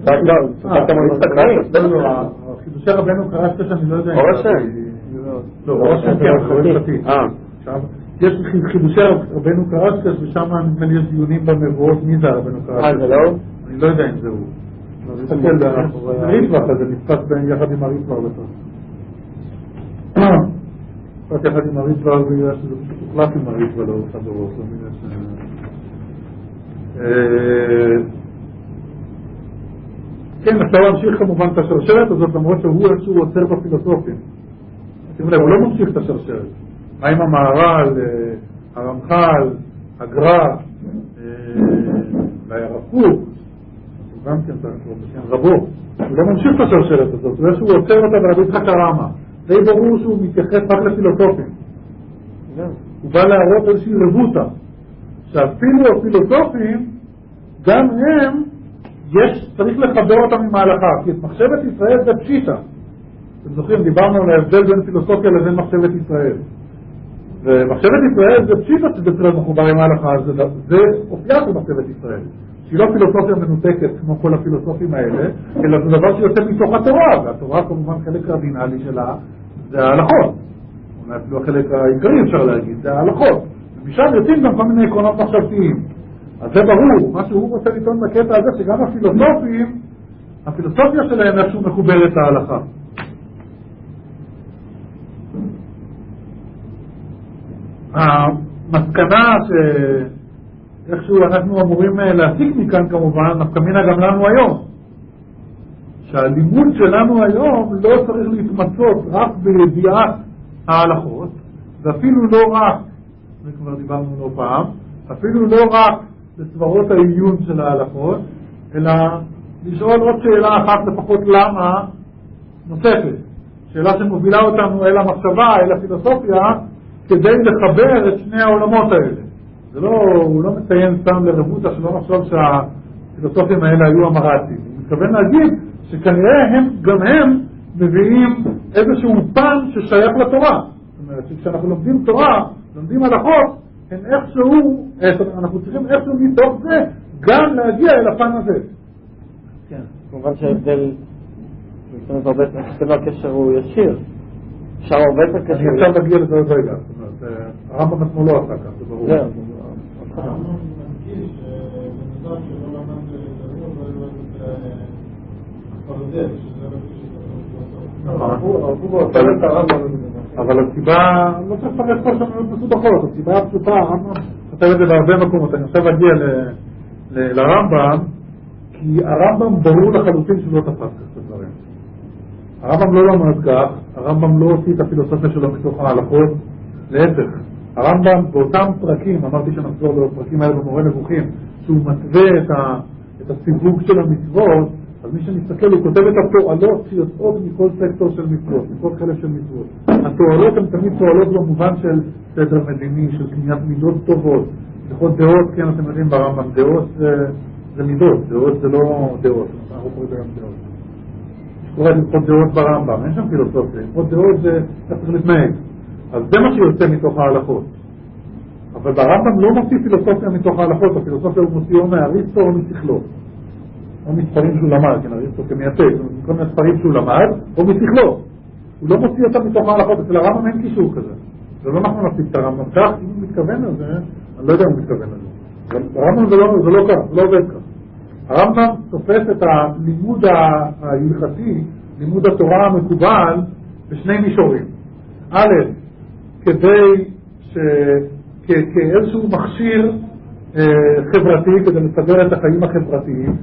חידושי רבנו קרסקס אני לא יודע. אור השם. לא, אור השם כן, חבר פרטי. יש חידושי רבנו קרסקס ושם נדמה לי יש דיונים במבואות מי זה רבנו קרסקס. זה לא? אני לא יודע אם זה הוא. זה ריטב"ח, זה נפקס בין יחד עם הריטב"ח בסוף. נפקס יחד עם הריטב"ח בגלל שזה פשוט הוחלט עם הריטב"ח לאורך הדורות. כן, אפשר להמשיך כמובן את השרשרת הזאת, למרות שהוא איזשהו עוצר בפילוסופים. שימו לב, הוא לא ממשיך את השרשרת. מה עם המהר"ל, הרמח"ל, הגר"א, והרב קוק, הוא גם כן בשם רבו, הוא לא ממשיך את השרשרת הזאת, הוא איזשהו עוצר אותה ורבי יצחק הרמה. די ברור שהוא מתייחס רק לפילוסופים. הוא בא להראות איזושהי רבותא, שאפילו הפילוסופים, גם הם, צריך לחבר אותם עם ההלכה, כי את מחשבת ישראל זה פשיטה. אתם זוכרים, דיברנו על ההבדל בין פילוסופיה לבין מחשבת ישראל. ומחשבת ישראל זה פשיטה שזה צריך מחובר עם ההלכה, זה אופייה של מחשבת ישראל. שהיא לא פילוסופיה מנותקת כמו כל הפילוסופים האלה, אלא זה דבר שיוצא מתוך התורה, והתורה כמובן חלק קרדינלי שלה, זה ההלכות. אולי אפילו החלק העיקרי אפשר להגיד, זה ההלכות. ומשם יוצאים גם כל מיני עקרונות מחשבתיים. אז זה ברור, מה שהוא רוצה לטעון בקטע הזה, שגם הפילוסופים, הפילוסופיה שלהם איכשהו מחוברת להלכה. המסקנה שאיכשהו אנחנו אמורים להסיק מכאן כמובן, נפקמינה גם לנו היום. שהלימוד שלנו היום לא צריך להתמצות רק בידיעת ההלכות, ואפילו לא רק, וכבר דיברנו לא פעם, אפילו לא רק בסברות העיון של ההלכות, אלא לשאול עוד שאלה אחת לפחות למה נוספת. שאלה שמובילה אותנו אל המחשבה, אל הפילוסופיה, כדי לחבר את שני העולמות האלה. הוא לא מציין סתם לרבותא שלא נחשוב שהפילוסופים האלה היו אמרתיים. הוא מתכוון להגיד שכנראה גם הם מביאים איזשהו פן ששייך לתורה. זאת אומרת שכשאנחנו לומדים תורה, לומדים הלכות, אנחנו צריכים איכשהו מתוך זה גם להגיע אל הפן הזה. כן, כמובן שההבדל, הקשר הוא ישיר. אפשר הרבה יותר קשר. אני אפשר להגיע לזה עוד רגע. זאת אומרת, הרמב"ם עצמו לא עשה כך, זה ברור. הרמב"ם מדגיש שבנוסף שלא למד לדבר, לא למד הפרדל, אבל הסיבה, לא צריך לפרש פה שמיות מסובכות, הסיבה הפשוטה, הרמב"ם כותב את זה בהרבה מקומות. אני עכשיו אגיע לרמב"ם, כי הרמב"ם ברור לחלוטין שלא תפס כך את הדברים. הרמב"ם לא למד כך, הרמב"ם לא הוציא את הפילוסופיה שלו מתוך ההלכות, להפך. הרמב"ם באותם פרקים, אמרתי שנחזור לפרקים האלה במורה נבוכים, שהוא מתווה את הסיווג של המצוות, אז מי שמסתכל הוא כותב את התועלות שיוצאות מכל סקטור של מצוות, מכל חלק של מצוות. התועלות הן תמיד תועלות במובן של סדר מדיני, של קניית מידות טובות. לכל דעות, כן אתם יודעים ברמב"ם, דעות זה מידות, דעות זה לא דעות, אנחנו קוראים גם דעות. קורא לכל דעות ברמב"ם, אין שם פילוסופיה, לכל דעות זה צריך להתנהג. אז זה מה שיוצא מתוך ההלכות. אבל ברמב"ם לא מוציא פילוסופיה מתוך ההלכות, הפילוסופיה הוא מוציא או מאריסטו או משכלו. או מספרים שהוא למד, כן, אריסטו כמייצג, כל מיני ספרים שהוא למד, או משכלו. הוא לא מוציא אותם מתוך ההלכות, אצל הרמב"ם אין קישור כזה. זה לא אנחנו נפסיק את הרמב"ם כך, אם הוא מתכוון לזה, אני לא יודע אם הוא מתכוון לזה. הרמב"ם זה לא כך, זה לא עובד כך. הרמב"ם תופס את הלימוד ההלכתי, לימוד התורה המקובל, בשני מישורים. א', כדי כאיזשהו מכשיר חברתי, כדי לסדר את החיים החברתיים,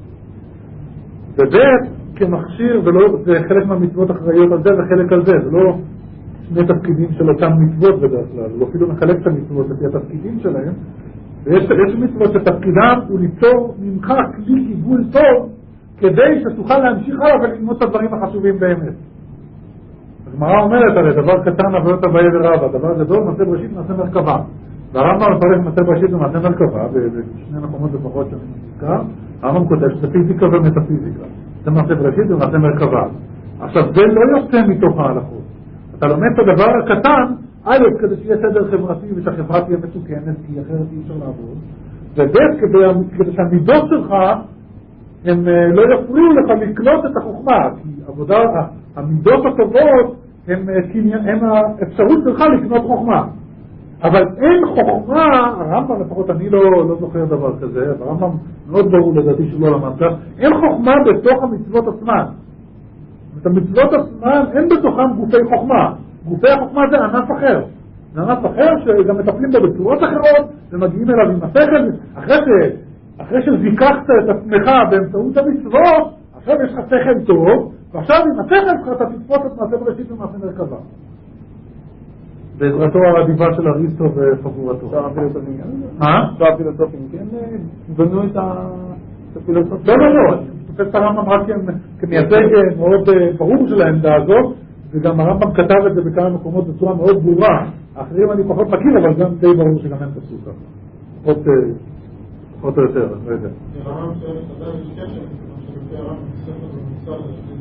וב' כמכשיר, זה חלק מהמצוות אחראיות על זה וחלק על זה, זה לא שני תפקידים של אותם מצוות בדרך כלל, הוא אפילו מחלק את המצוות לפי התפקידים שלהם, ויש מצוות שתפקידם הוא ליצור ממך כלי קיבול טוב, כדי שתוכל להמשיך הלאה וללמוד את הדברים החשובים באמת. הגמרא אומרת, הרי דבר קטן הרבה יותר בעיה ורבה, דבר גדול, מעשה בראשית ומעשה מרכבה. והרמב"ם מפרש מעשה בראשית ומעשה מרכבה, בשני מקומות לפחות שאני מזכר, הרמב"ם כותב שזה פיזיקה ומטאפיזיקה. זה מעשה בראשית ומעשה מרכבה. עכשיו, זה לא יוצא מתוך ההלכות. אתה לומד את הדבר הקטן, א', כדי שיהיה סדר חברתי ושהחברה תהיה מסוכנת, כי אחרת אי אפשר לעבוד, וב', כדי שהמידות שלך הם לא יפריעו לך לקלוט את החוכמה, כי המידות הטובות הם האפשרות שלך לקנות חוכמה. אבל אין חוכמה, הרמב"ם לפחות אני לא זוכר דבר כזה, הרמב"ם מאוד ברור לדעתי שלא למד כך, אין חוכמה בתוך המצוות עצמן. את המצוות עצמן אין בתוכם גופי חוכמה. גופי החוכמה זה ענף אחר. זה ענף אחר שגם מטפלים בו בצורות אחרות ומגיעים אליו עם השכל. אחרי שזיקחת את עצמך באמצעות המצוות, עכשיו יש לך שכל טוב, ועכשיו עם השכל שלך אתה תתפוס את מעשה בראשית ומעשה מרכבה. בעזרתו האדיבה של אריסטו וחבורתו. אפשר הפילוסופים גם? מה? אפשר הפילוסופים כן בנו את הפילוסופים? לא, אני תופס את הרמב"ם רק כמייצג מאוד ברור של העמדה הזאת, וגם הרמב"ם כתב את זה בכמה מקומות בצורה מאוד ברורה. האחרים אני פחות מכיר, אבל גם די ברור שגם הם תפסו ככה. פחות או יותר, לא יודע. הרמב"ם שאתה יש קשר, שלפי הרמב"ם בספר במוסר,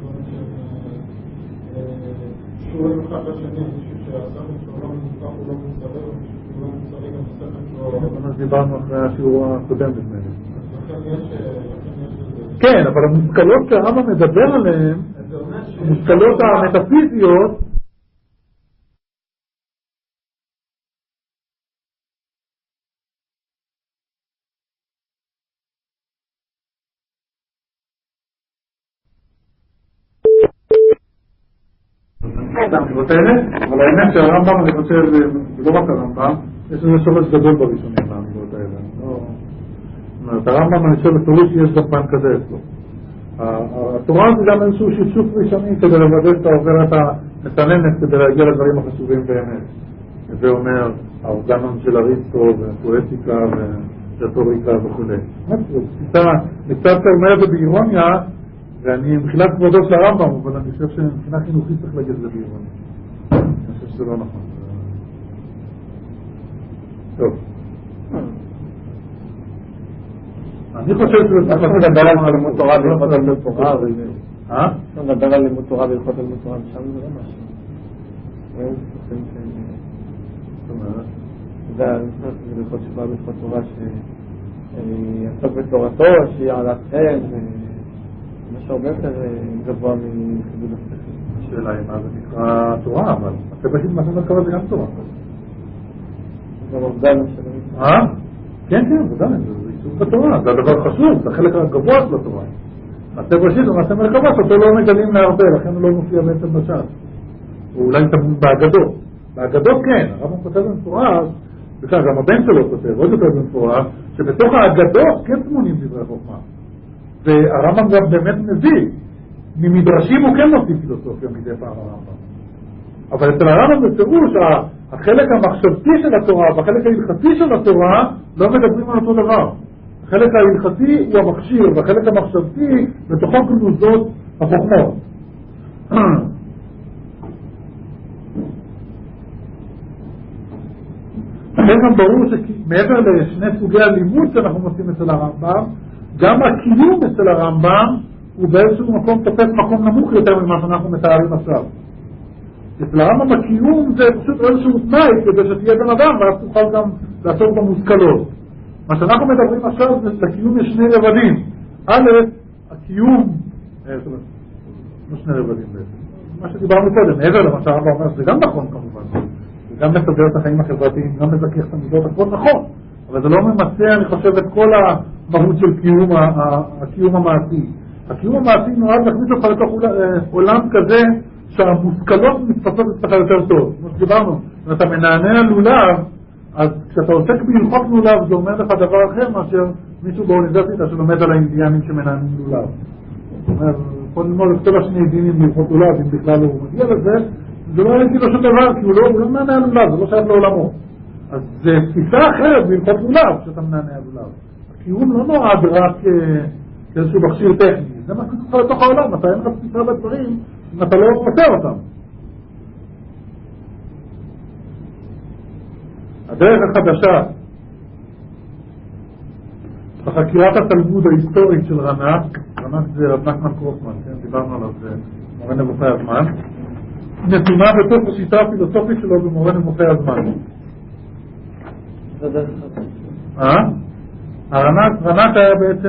שהוא לא אחד לשני, מישהו שהספר שלו לא מוסר, הוא לא מוסרי, או מישהו שהוא לא מוסרי, גם בספר שלו... מה שדיברנו אחרי השיעור הקודם לפני. לכן יש... כן, אבל המושכלות שהרמב"ם מדבר עליהן, המושכלות המטאפיזיות, אבל האמת שהרמב"ם, אני חושב, ולא רק הרמב"ם, יש איזה שורש גדול בראשונים מהאמירות האלה. זאת אומרת, הרמב"ם, אני חושב, בפירוש יש גם פן כזה אצלו. התורה זה גם איזשהו שפשוף ראשוני כדי לוודא שאתה עובר את המסננת כדי להגיע לדברים החשובים באמת. זה אומר, האורגנון של אריסטו ופואטיקה ורטוריקה וכו'. אני קצת אומר את זה באירוניה, ואני מבחינת כבודו של הרמב"ם, אבל אני חושב שמבחינה חינוכית צריך להגיד את זה באירוניה. אני חושב שזה לא נכון. טוב. אני חושב שזה... אנחנו נדבר על לימוד תורה והלכות תלמוד תורה. אנחנו נדבר על לימוד תורה והלכות תלמוד תורה, ושם זה לא משהו. זה הלכות שבא בהלכות תורה שיעסוק בתורתו, שיהיה על החן, משהו הרבה יותר גבוה מחידוד השכל. השאלה היא מה זה נקרא תורה, אבל אתה בראשית מה זה מרכבה זה גם תורה. זה גם עובדן של... כן, ודאי, זה עיסוק בתורה, זה הדבר חשוב, זה החלק הגבוה של התורה. מעשה בראשית ומעשה מרכבה שאותו לא מגלים להרבה, לכן הוא לא מופיע בעצם בש"ס. הוא אולי טמון באגדות. באגדות כן, הרמב"ם כותב במפורש, בכלל גם הבן שלו כותב, עוד יותר במפורש, שבתוך האגדות כן טמונים דברי חוכמה. והרמב"ם גם באמת מביא, ממדרשים הוא כן מוסיף פילוסופיה מדי פעם הרמב"ם. אבל אצל הרמב"ם בפירוש, החלק המחשבתי של התורה והחלק ההלכתי של התורה לא מדברים על אותו דבר. החלק ההלכתי הוא המכשיר, והחלק המחשבתי בתוכו גנוזות החוכמות. לכן גם ברור שמעבר לשני סוגי הלימוד שאנחנו מוצאים אצל הרמב"ם, גם הקיום אצל הרמב"ם הוא באיזשהו מקום תופס מקום נמוך יותר ממה שאנחנו מתארים עכשיו. אצל הרמב"ם הקיום זה פשוט איזשהו תנאי כדי שתהיה בן אדם ואז תוכל גם לעשות במושכלות. מה שאנחנו מדברים עכשיו זה לקיום יש שני רבדים. א', הקיום, לא שני רבדים בעצם, מה שדיברנו קודם, מעבר למה שהרמב"ם אומר, זה גם נכון כמובן. זה גם מסדר את החיים החברתיים, גם מזכך את המידות, הכל נכון. אבל זה לא ממצא, אני חושב, את כל המהות של הקיום המעשי. הקיום המעשי נועד להכניס אותך לתוך עולם כזה שהמושכלות מתפסות אצלך יותר טוב. כמו שדיברנו, אם אתה מנענע לולב, אז כשאתה עוסק בהלכות לולב, זה אומר לך דבר אחר מאשר מישהו באוניברסיטה שלומד על האינדיאנים שמנענעים לולב. זאת אומרת, יכול ללמוד את כל השני דינים בהלכות לולב, אם בכלל הוא מגיע לזה, זה לא יגיד לו שום דבר, כי הוא לא מנענע לולב, זה לא שייך לעולמו. אז זה תפיסה אחרת בהלכות לולב, שאתה מנענע לולב. הקיום לא נועד רק כאיזשהו מכשיר טכני, זה מכניס אותך לתוך העולם, אתה אין לך תפיסה בדברים אם אתה לא מוצא אותם. הדרך החדשה בחקירת התלמוד ההיסטורית של רנ"ק, רנ"ק זה רב נחמן קרופמן, כן? דיברנו עליו, זה מורה נבוכי הזמן, נתונה בתוך השיטה הפילוסופית שלו במורה נבוכי הזמן. רנ"ק היה בעצם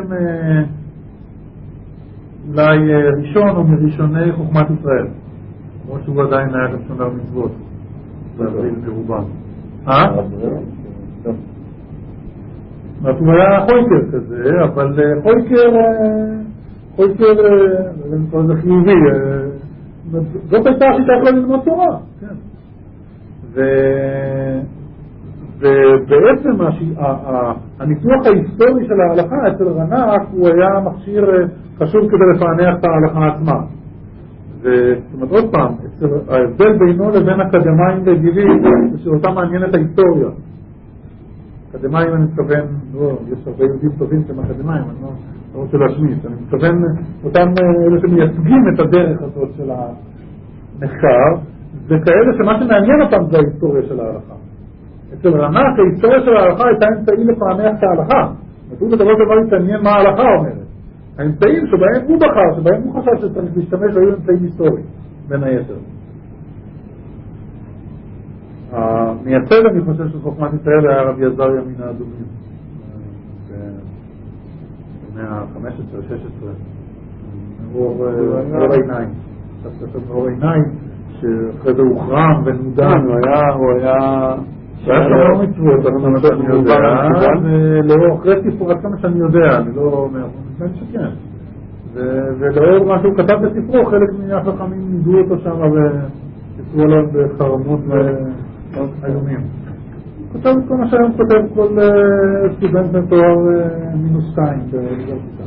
אולי ראשון או מראשוני חוכמת ישראל, כמו שהוא עדיין היה גם שומר מצוות, להבריל ברובם. הוא היה חויקר כזה, אבל חויקר זה חיובי, זאת הייתה השיטה יכולה ללמוד תורה, כן. ובעצם הניתוח ההיסטורי של ההלכה אצל רנ"ק הוא היה מכשיר חשוב כדי לפענח את ההלכה עצמה. זאת אומרת עוד פעם, ההבדל בינו לבין אקדמיים רגילים זה שאותם מעניינת ההיסטוריה. אקדמיים אני מתכוון, יש הרבה יהודים טובים שהם אקדמיים, אני לא רוצה להשמיץ, אני מתכוון אותם אלה שמייצגים את הדרך הזאת של המחקר, וכאלה שמה שמעניין אותם זה ההיסטוריה של ההלכה. אצל רנ"ק ההיסטוריה של ההלכה הייתה אמצעי לפענח את ההלכה. הוא בדבר דבר להתעניין מה ההלכה אומרת. האמצעים שבהם הוא בחר, שבהם הוא חשב שצריך להשתמש היו אמצעים היסטוריים, בין היתר. המייסד אני חושב של חוכמת ישראל היה רבי עזריה מן האדומים. במאה ה-15, 16. מאור עיניים. מאור עיניים, שאחרי זה הוחרם ונודן. הוא היה... היה שומר מצוות, אני יודע, ולאור אחרי ספרו, עד כמה שאני יודע, אני לא מבין שכן. ולאור מה שהוא כתב בספרו, חלק מהחכמים נידו אותו שם וסיפרו עליו בחרמות ואיומים. הוא כתב את כל מה שהיום כותב כל סטודנט בתואר -2 באוניברסיטה.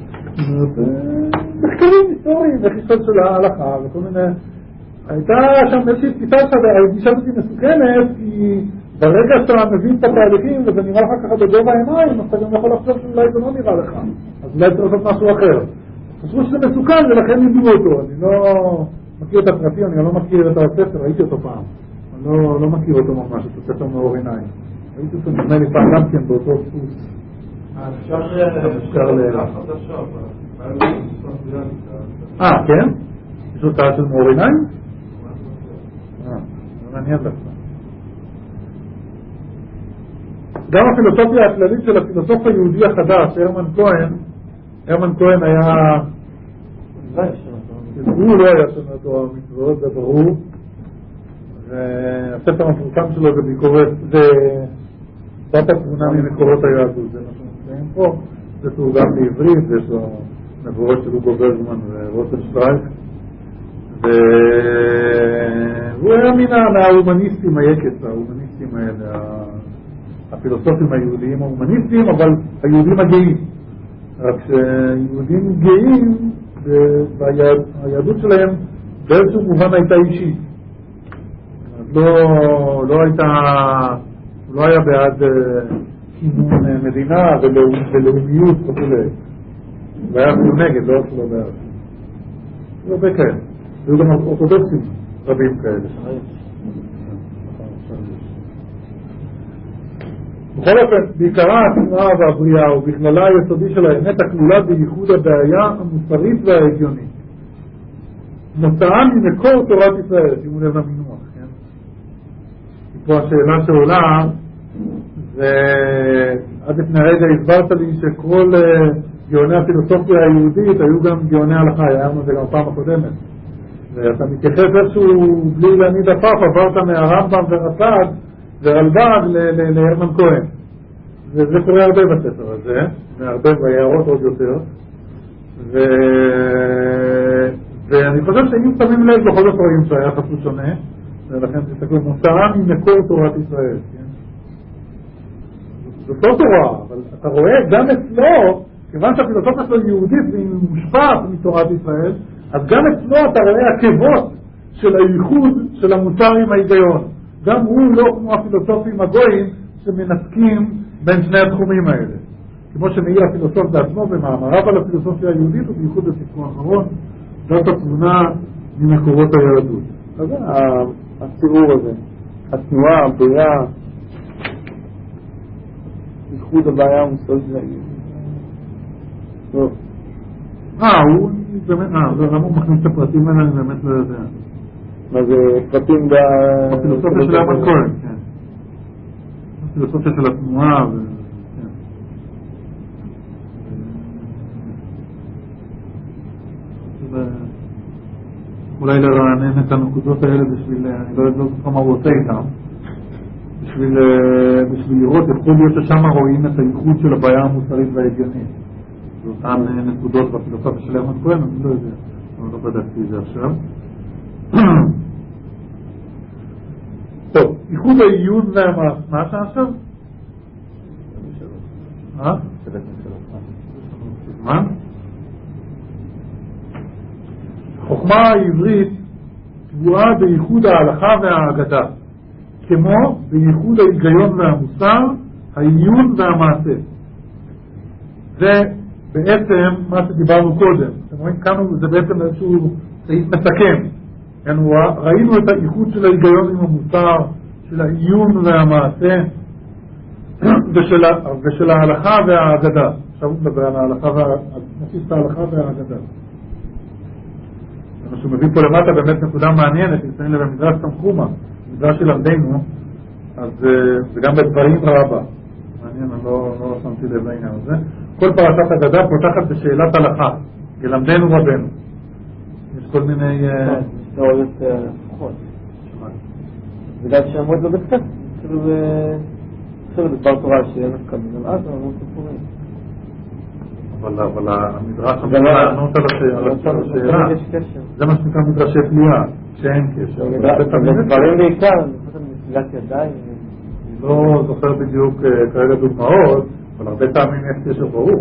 מחקרים היסטוריים וחיסות של ההלכה וכל מיני... הייתה שם איזושהי תפיסה שהגישה הזאת מסוכנת, כי ברגע שאתה מבין את התהליכים וזה נראה לך ככה בגובה העיניים, אז אתה גם יכול לחשוב שאולי זה לא נראה לך, אז אולי צריך לעשות משהו אחר. חשבו שזה מסוכן ולכן נידו אותו. אני לא מכיר את הפרטים, אני לא מכיר את הספר, ראיתי אותו פעם. אני לא מכיר אותו ממש, את הספר מאור עיניים. ראיתי אותו נדמה לי פעם גם כן באותו סוס. אפשר חדשה, כן? יש לו תאה של מאור עיניים? מעניין לך. גם הפילוסופיה הכללית של הפילוסוף היהודי החדש, הרמן כהן היה... הוא לא היה שומע תורה ומצוות, זה ברור. והספר המפורסם שלו זה ביקורת, זה דת התבונה ממקורות היהדות, זה מה שמוצאים פה. זה תורגם לעברית, יש לו מבואות של הוגו ברגמן ורוטנשטרייך. והוא היה מן ההומניסטים היקס, ההומניסטים האלה, הפילוסופים היהודיים ההומניסטים, אבל היהודים הגאים. רק שיהודים גאים, והיהדות שלהם באיזשהו מובן הייתה אישית. לא היה בעד כינון מדינה ולאומיות וכו'. והיה אפילו נגד, לא אפילו בעד. זה הרבה כאלה. היו גם אורתודוקסים רבים כאלה. בכל אופן, בעיקרה התנועה והבריאה ובכללה היסודי של האמת הכלולה בייחוד הבעיה המוסרית וההגיונית. מוצאה ממקור תורת ישראל, שימו לב למינוח, כן? פה השאלה שעולה, ועד לפני רגע הסברת לי שכל גאוני הפילוסופיה היהודית היו גם גאוני הלכה, הערנו את זה גם פעם הקודמת. ואתה מתייחס איזשהו בלי להניד עפף, עברת מהרמב"ם ורס"ג ורלב"ג להרמן כהן. וזה קורה הרבה בספר הזה, והרבה בהערות עוד יותר. ואני חושב שאם שמים לב בכל הפרעים שהיחס הוא שונה, ולכן תסתכלו, מוצאה ממקור תורת ישראל. זאת לא תורה, אבל אתה רואה גם אצלו, כיוון שהפילוסופיה שלו יהודית והיא מושפעת מתורת ישראל, אז גם אצלו אתה רואה עקבות של הייחוד של המוסר עם ההיגיון. גם הוא לא כמו הפילוסופים הגויים שמנתקים בין שני התחומים האלה. כמו שמעיר הפילוסוף בעצמו במאמריו על הפילוסופיה היהודית ובייחוד בספרו האחרון, זאת התמונה ממקורות היהדות. אז זה הסיעור הזה, התנועה, הבריאה, ייחוד הבעיה המוסרית להגיד. טוב. הוא באמת, למה הוא מכניס את הפרטים האלה, אני באמת לא יודע. מה זה פרטים הפילוסופיה של הרמן כהן, כן. הפילוסופיה של התנועה, אולי לרענן את הנקודות האלה בשביל, אני לא זוכר מה הוא עושה איתם, בשביל לראות, יכול להיות ששם רואים את הייחוד של הבעיה המוסרית וההגיונית. ואותן נקודות בפילוסופיה של הרמן כהן, אני לא יודע, אני לא בדקתי את זה עכשיו. טוב. ייחוד העיון והמעשה. מה אתה עכשיו? מה? החוכמה העברית תבואה בייחוד ההלכה והאגדה, כמו בייחוד ההיגיון והמוסר, העיון והמעשה. זה בעצם מה שדיברנו קודם. אתם רואים כאן זה בעצם איזשהו סעיף מסכם. ראינו את הייחוד של ההיגיון עם המוסר, של העיון והמעשה, ושל ההלכה והאגדה. עכשיו הוא מדבר על ההלכה והאגדה. מה שהוא מביא פה למטה באמת נקודה מעניינת, נמצאים לב במדרש תנחומה, מדרש שלמדנו, אז זה גם בדברים רבה. מעניין, אני לא שמתי לב לעניין הזה. כל פרשת אגדה פותחת בשאלת הלכה, ילמדנו רבנו. יש כל מיני... לא, יותר פחות. בגלל שעמוד לא בקצת, כאילו בדבר תורה שיהיה נפקמים, אז אמרו סיפורים. אבל המדרש אמור לענות על השאלה. זה מה שנקרא מדרשי פליאה, שאין קשר. דברים בעיקר, אני חושב מסילת ידיים. אני לא זוכר בדיוק כרגע דוגמאות, אבל הרבה פעמים יש קשר ברור.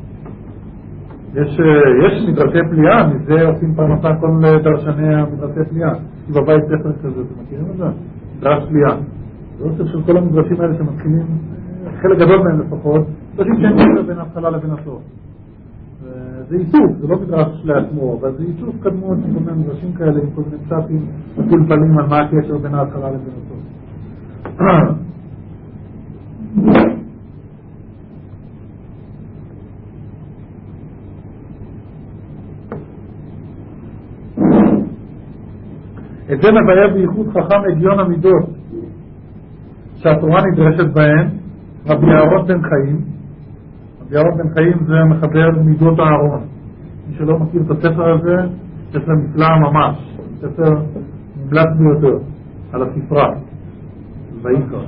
יש מדרשי פליאה, מזה עושים פרנסה כל דרשני המדרשי פליאה. כי בבית ספר כזה, אתם מכירים את זה? מדרש פליאה. זה עושה של כל המדרשים האלה שמתחילים, חלק גדול מהם לפחות, דרשים שאין קשר בין ההתחלה לבין הסוף. זה איסוף, זה לא מדרש לעצמו, אבל זה איסוף קדמות, כל מיני מדרשים כאלה, עם כל מיני פשטים מפולפלים על מה הקשר בין ההתחלה לבין הסוף. את זה מבאר בייחוד חכם הגיון המידות שהתורה נדרשת בהן, רבי אהרון בן חיים. רבי אהרון בן חיים זה מחבר מידות הארון. מי שלא מכיר את הספר הזה, ספר נפלא ממש, ספר מומלץ ביותר על הספרה ויקרא.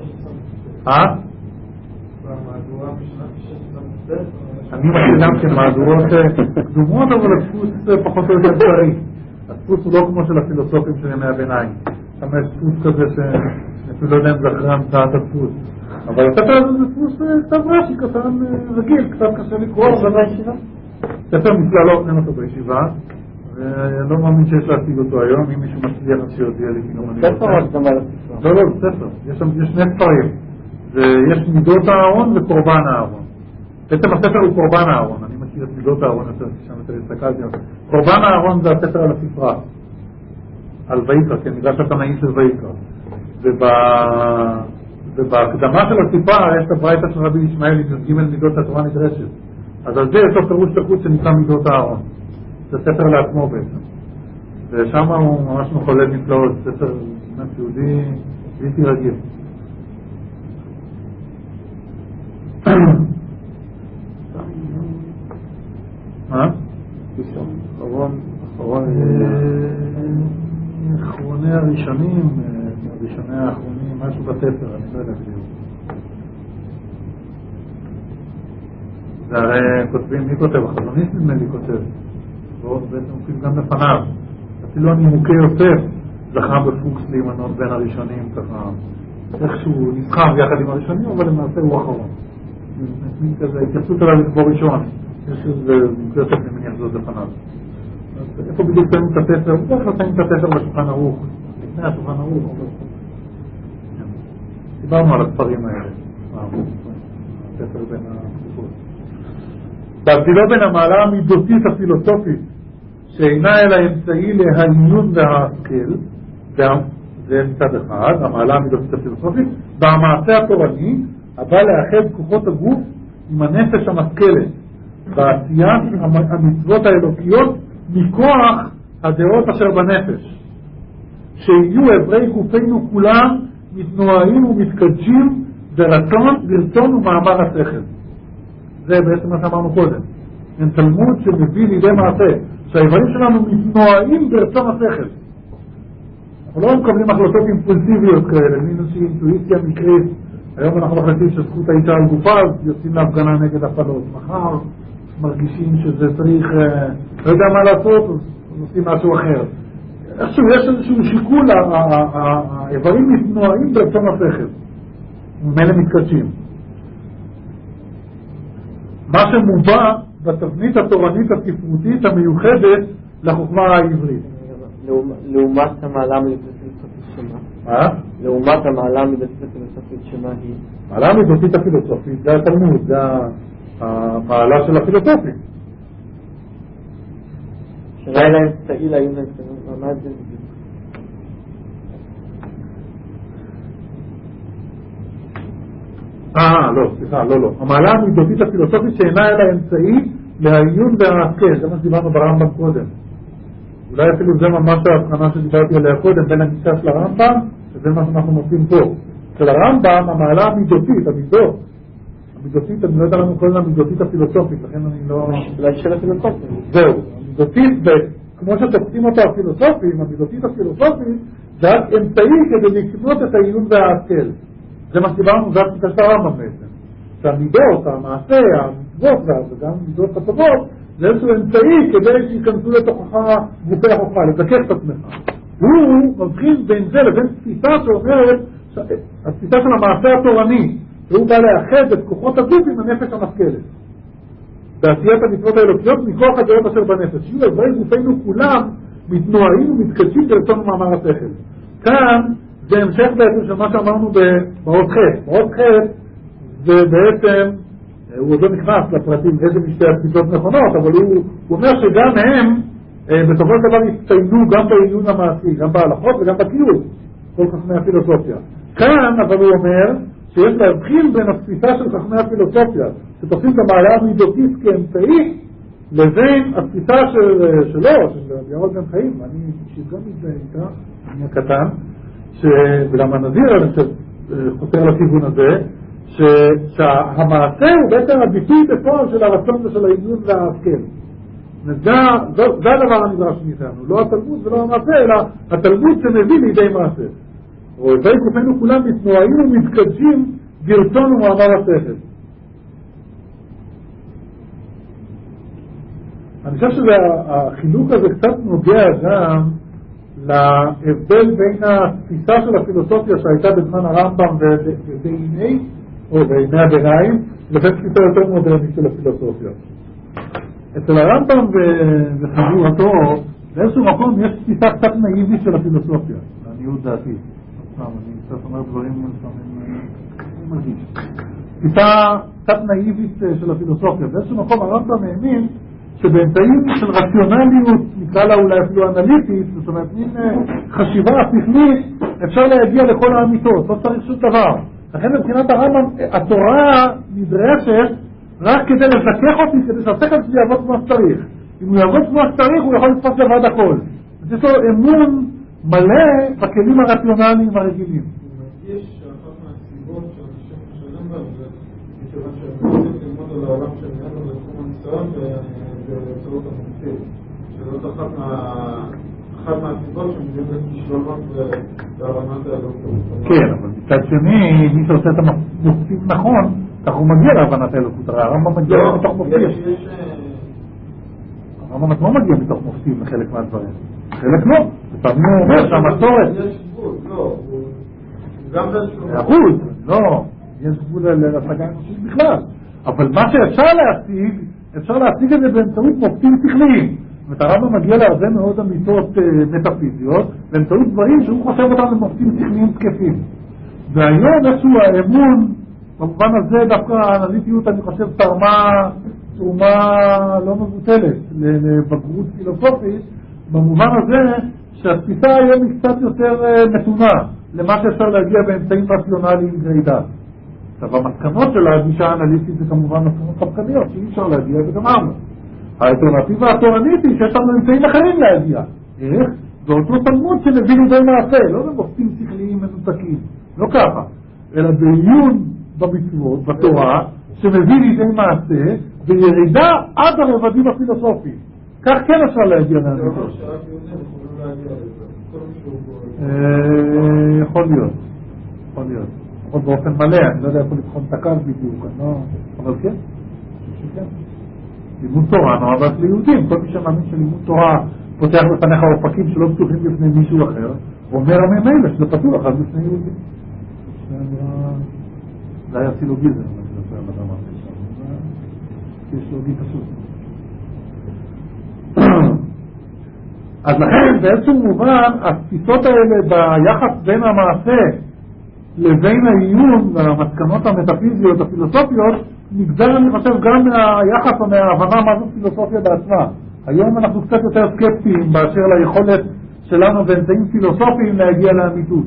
אני מכיר גם כן מהדורות קדומות, אבל הדפוס פחות או יותר קצרי. הדפוס הוא לא כמו של הפילוסופים של ימי הביניים. שם יש דפוס כזה שאפילו לא יודע אם זה אחרי המצאת הדפוס. אבל הספר הזה זה דפוס כתב רש"י קטן רגיל, קצת קשה לקרוא. ספר נפלא, לא אוכנים אותו בישיבה, ולא מאמין שיש להשיג אותו היום. אם מישהו מצליח אז שיודיע לי, כי גם אני רוצה. ספר או שאתה אומר לספר? לא, ספר. יש שני ספרים. יש מידות הארון וקורבן הארון. בעצם הספר הוא קורבן הארון. אני מכיר את מידות הארון יותר, שם יותר הסתכלתי. קורבן הארון זה הספר על הספרה, על ויקרא, כן, מדרש התנאים של ויקרא. ובהקדמה של הספרה יש את הברייתא של רבי ישמעאל עם ג' מידות התורה נדרשת. אז על זה יש לו פירוש לחוץ שנקרא מידות הארון. זה ספר לעצמו בעצם. ושם הוא ממש מחולל נפלאות, ספר יהודי בלתי רגיל. מה? אחרוני הראשונים, הראשוני האחרונים, משהו בספר, אני לא יודע בדיוק. זה הרי כותבים, מי כותב? החזוניסט נדמה לי כותב. ועוד בעצם מופיעים גם לפניו. אפילו הנימוקי יוסף זכה בפוקס להימנות בין הראשונים, ככה איכשהו נסחר יחד עם הראשונים, אבל למעשה הוא אחרון. מין כזה, התייחסות עליו לקבוע ראשון. יש איזה נימוקי יוסף למניח זאת לפניו. אז איפה בדיוק שמים את הספר? הוא דרך שמים את הספר בשולחן ערוך. לפני השולחן ערוך. דיברנו על הספרים האלה. הספר בין התקופות. בהבדילו בין המעלה המידותית הפילוסופית שאינה אלא אמצעי להעיון וההשכל, זה מצד אחד, המעלה המידותית הפילוסופית, והמעשה התורני הבא לאחד כוחות הגוף עם הנפש המשכלת בעשיית המצוות האלוקיות מכוח הדעות אשר בנפש, שיהיו עברי גופנו כולם מתנועים ומתקדשים ברצון ומאמר השכל. זה בעצם מה שאמרנו קודם. אין תלמוד שמביא לידי מעשה, שהאיברים שלנו מתנועים ברצון השכל. אנחנו לא מקבלים החלטות אימפולסיביות כאלה, מין איזושהי אינטואיציה מקרית. היום אנחנו מחליטים שזכות האישה על גופה, אז יוצאים להפגנה נגד הפלות. מחר מרגישים שזה צריך, לא יודע מה לעשות, אז עושים משהו אחר. איכשהו יש איזשהו שיקול, האיברים מתנועים ברצון השכל, ומאלה מתקדשים. מה שמובא בתבנית התורנית הספרותית המיוחדת לחוכמה העברית. לעומת המעלה המידותית הפילוסופית שמה? לעומת המעלה המידותית הפילוסופית שמה היא? המעלה המידותית הפילוסופית זה התלמוד, זה המעלה של הפילוסופים. שאלה אלה אמצעי לעיון האמצעי, מה זה בדיוק? לא, סליחה, לא. המעלה המידותית הפילוסופית שאינה אלא אמצעי לעיון וההשכל, זה מה שדיברנו ברמב"ם קודם. אולי אפילו זה ממש ההבחנה שדיברתי עליה קודם, בין הגישה של הרמב"ם, שזה מה שאנחנו מוצאים פה. של הרמב"ם, המעלה המידותית, המידותית, אני לא יודע לנו קודם המידותית הפילוסופית, לכן אני לא... אולי של הפילוסופית. זהו, המידותית, וכמו שתופסים אותה הפילוסופים, המידותית הפילוסופית, זה רק אמצעי כדי לקנות את העיון וההשכל. זה מה שדיברנו, זה הפסיקה של הרמב"ם בעצם. שהמידות, המעשה, המצוות וגם המידות הטובות, זה איזשהו אמצעי כדי שיכנסו לתוכך גופי החוכמה, לזכך את עצמך. הוא מבחין בין זה לבין תפיסה שאומרת, התפיסה של המעשה התורני, שהוא בא לאחד את כוחות הגוף עם הנפש המשכלת. בעשיית המצוות האלוקיות מכוח הדעות אשר בנפש. שיהיו איברי גופינו כולם מתנועים ומתקדשים ברצון מאמר השכל. כאן זה המשך בעצם של מה שאמרנו באות ח'. באות ח' זה בעצם, הוא עוד לא נכנס לפרטים איזה משתי התפיסות נכונות, אבל הוא אומר שגם הם בסופו של דבר יצטיינו גם בעיון המעשי, גם בהלכות וגם בקיאות, כל חכמי הפילוסופיה. כאן אבל הוא אומר שיש להבחין בין התפיסה של חכמי הפילוסופיה, שתופסים את המעלה המידותית כאמצעי, לבין התפיסה שלו, של ירוד בן חיים, ואני אישית גם מזדהה איתה, אני הקטן, וגם הנזיר אני חותר לכיוון הזה, שהמעשה הוא בעצם הביטוי בפועל של הרצון ושל העיון וההשכל. זה הדבר הנדרש מאיתנו, לא התלמוד ולא המעשה, אלא התלמוד שמביא לידי מעשה. ואויבי גופנו כולם מתנועים ומתקדשים ברצון ומאמר השכל. אני חושב שהחילוק הזה קצת נוגע גם להבדל בין התפיסה של הפילוסופיה שהייתה בזמן הרמב"ם ובעיני או בעיני הביניים לבין תפיסה יותר מודרנית של הפילוסופיה. אצל הרמב"ם וחבורתו באיזשהו מקום יש תפיסה קצת נאיבית של הפילוסופיה, לעניות דעתי. אני קצת אומר דברים לפעמים מרגיש. תפיסה קצת נאיבית של הפילוסופיה. באיזשהו מקום הרמב"ם האמין שבאמצעים של רציונליות, נקרא לה אולי אפילו אנליטית, זאת אומרת, מין חשיבה שכלית, אפשר להגיע לכל האמיתות, לא צריך שום דבר. לכן מבחינת הרמב"ם, התורה נדרשת רק כדי לזכך אותי, כדי שהשכל שלי יעבוד כמו שצריך. אם הוא יעבוד כמו שצריך, הוא יכול לתפוס לבד הכל. יש לו אמון מלא בכלים הרציונליים הרגילים. יש אחת מהסיבות שאנשים משלם בהם, זה מכיוון שהם רוצים ללמוד על העולם שהם יענו לתחום הניסיון ובאמצעות המומחים. שזאת אחת מהסיבות שהם מגיעים לכישלונות ברמת האלוקות. כן, אבל מצד שני, מי שעושה את המופתים נכון, כך הוא מגיע להבנת האלוקות. הרי הרמב"ם מגיע מתוך מופתים. הרמב"ם לא מגיע מתוך מופתים לחלק מהדברים. חלק לא. לפעמים הוא אומר שהמסורת... יש גבול, לא. גם אחוז, לא. יש גבול להשגה אנושית בכלל. אבל מה שאפשר להשיג, אפשר להשיג את זה באמצעות מופתים שכליים. זאת אומרת, הרמב"ם מגיע להרבה מאוד אמיתות מטאפיזיות, באמצעות דברים שהוא חושב אותם למופתים שכליים תקפים. והיום איזשהו האמון, במובן הזה דווקא האנליטיות אני חושב תרומה לא מבוטלת לבגרות פילוסופית, במובן הזה שהתפיסה היום היא קצת יותר מתונה למה שאפשר להגיע באמצעים רציונליים גרידה. עכשיו, המסקנות של הגישה האנליטית זה כמובן מסקנות חפקניות שאי אפשר להגיע וגמרנו. האלטרנטיבה התורנית היא שיש לנו אמצעים אחרים להגיע. איך? באותו תלמוד שמביא לידי מעשה, לא במופתים שכליים מנותקים, לא ככה, אלא בעיון במצוות, בתורה, שמביא לידי מעשה וירידה עד הרבדים הפילוסופיים. כך כן אפשר להגיע לאנליטית. זה אומר שרק יהודים יכולים להגיע לזה. כל מישהו... יכול להיות. עוד באופן מלא, אני לא יודע איפה לבחון את הקו בדיוק, אבל כן, חושב שכן. לימוד תורה נועד רק ליהודים. כל מי שמאמין שלימוד תורה פותח בפניך אופקים שלא פתוחים בפני מישהו אחר, אומר ממילא שזה פתוח רק בפני יהודים. זה היה סילוגיזם, יש לוגי פשוט. אז לכן באיזשהו מובן התפיסות האלה ביחס בין המעשה לבין העיון והמסקנות המטאפיזיות הפילוסופיות נגזר אני חושב גם מהיחס או מההבנה מה זו פילוסופיה בעצמה. היום אנחנו קצת יותר סקפטיים באשר ליכולת שלנו באמצעים פילוסופיים להגיע לאמיתות.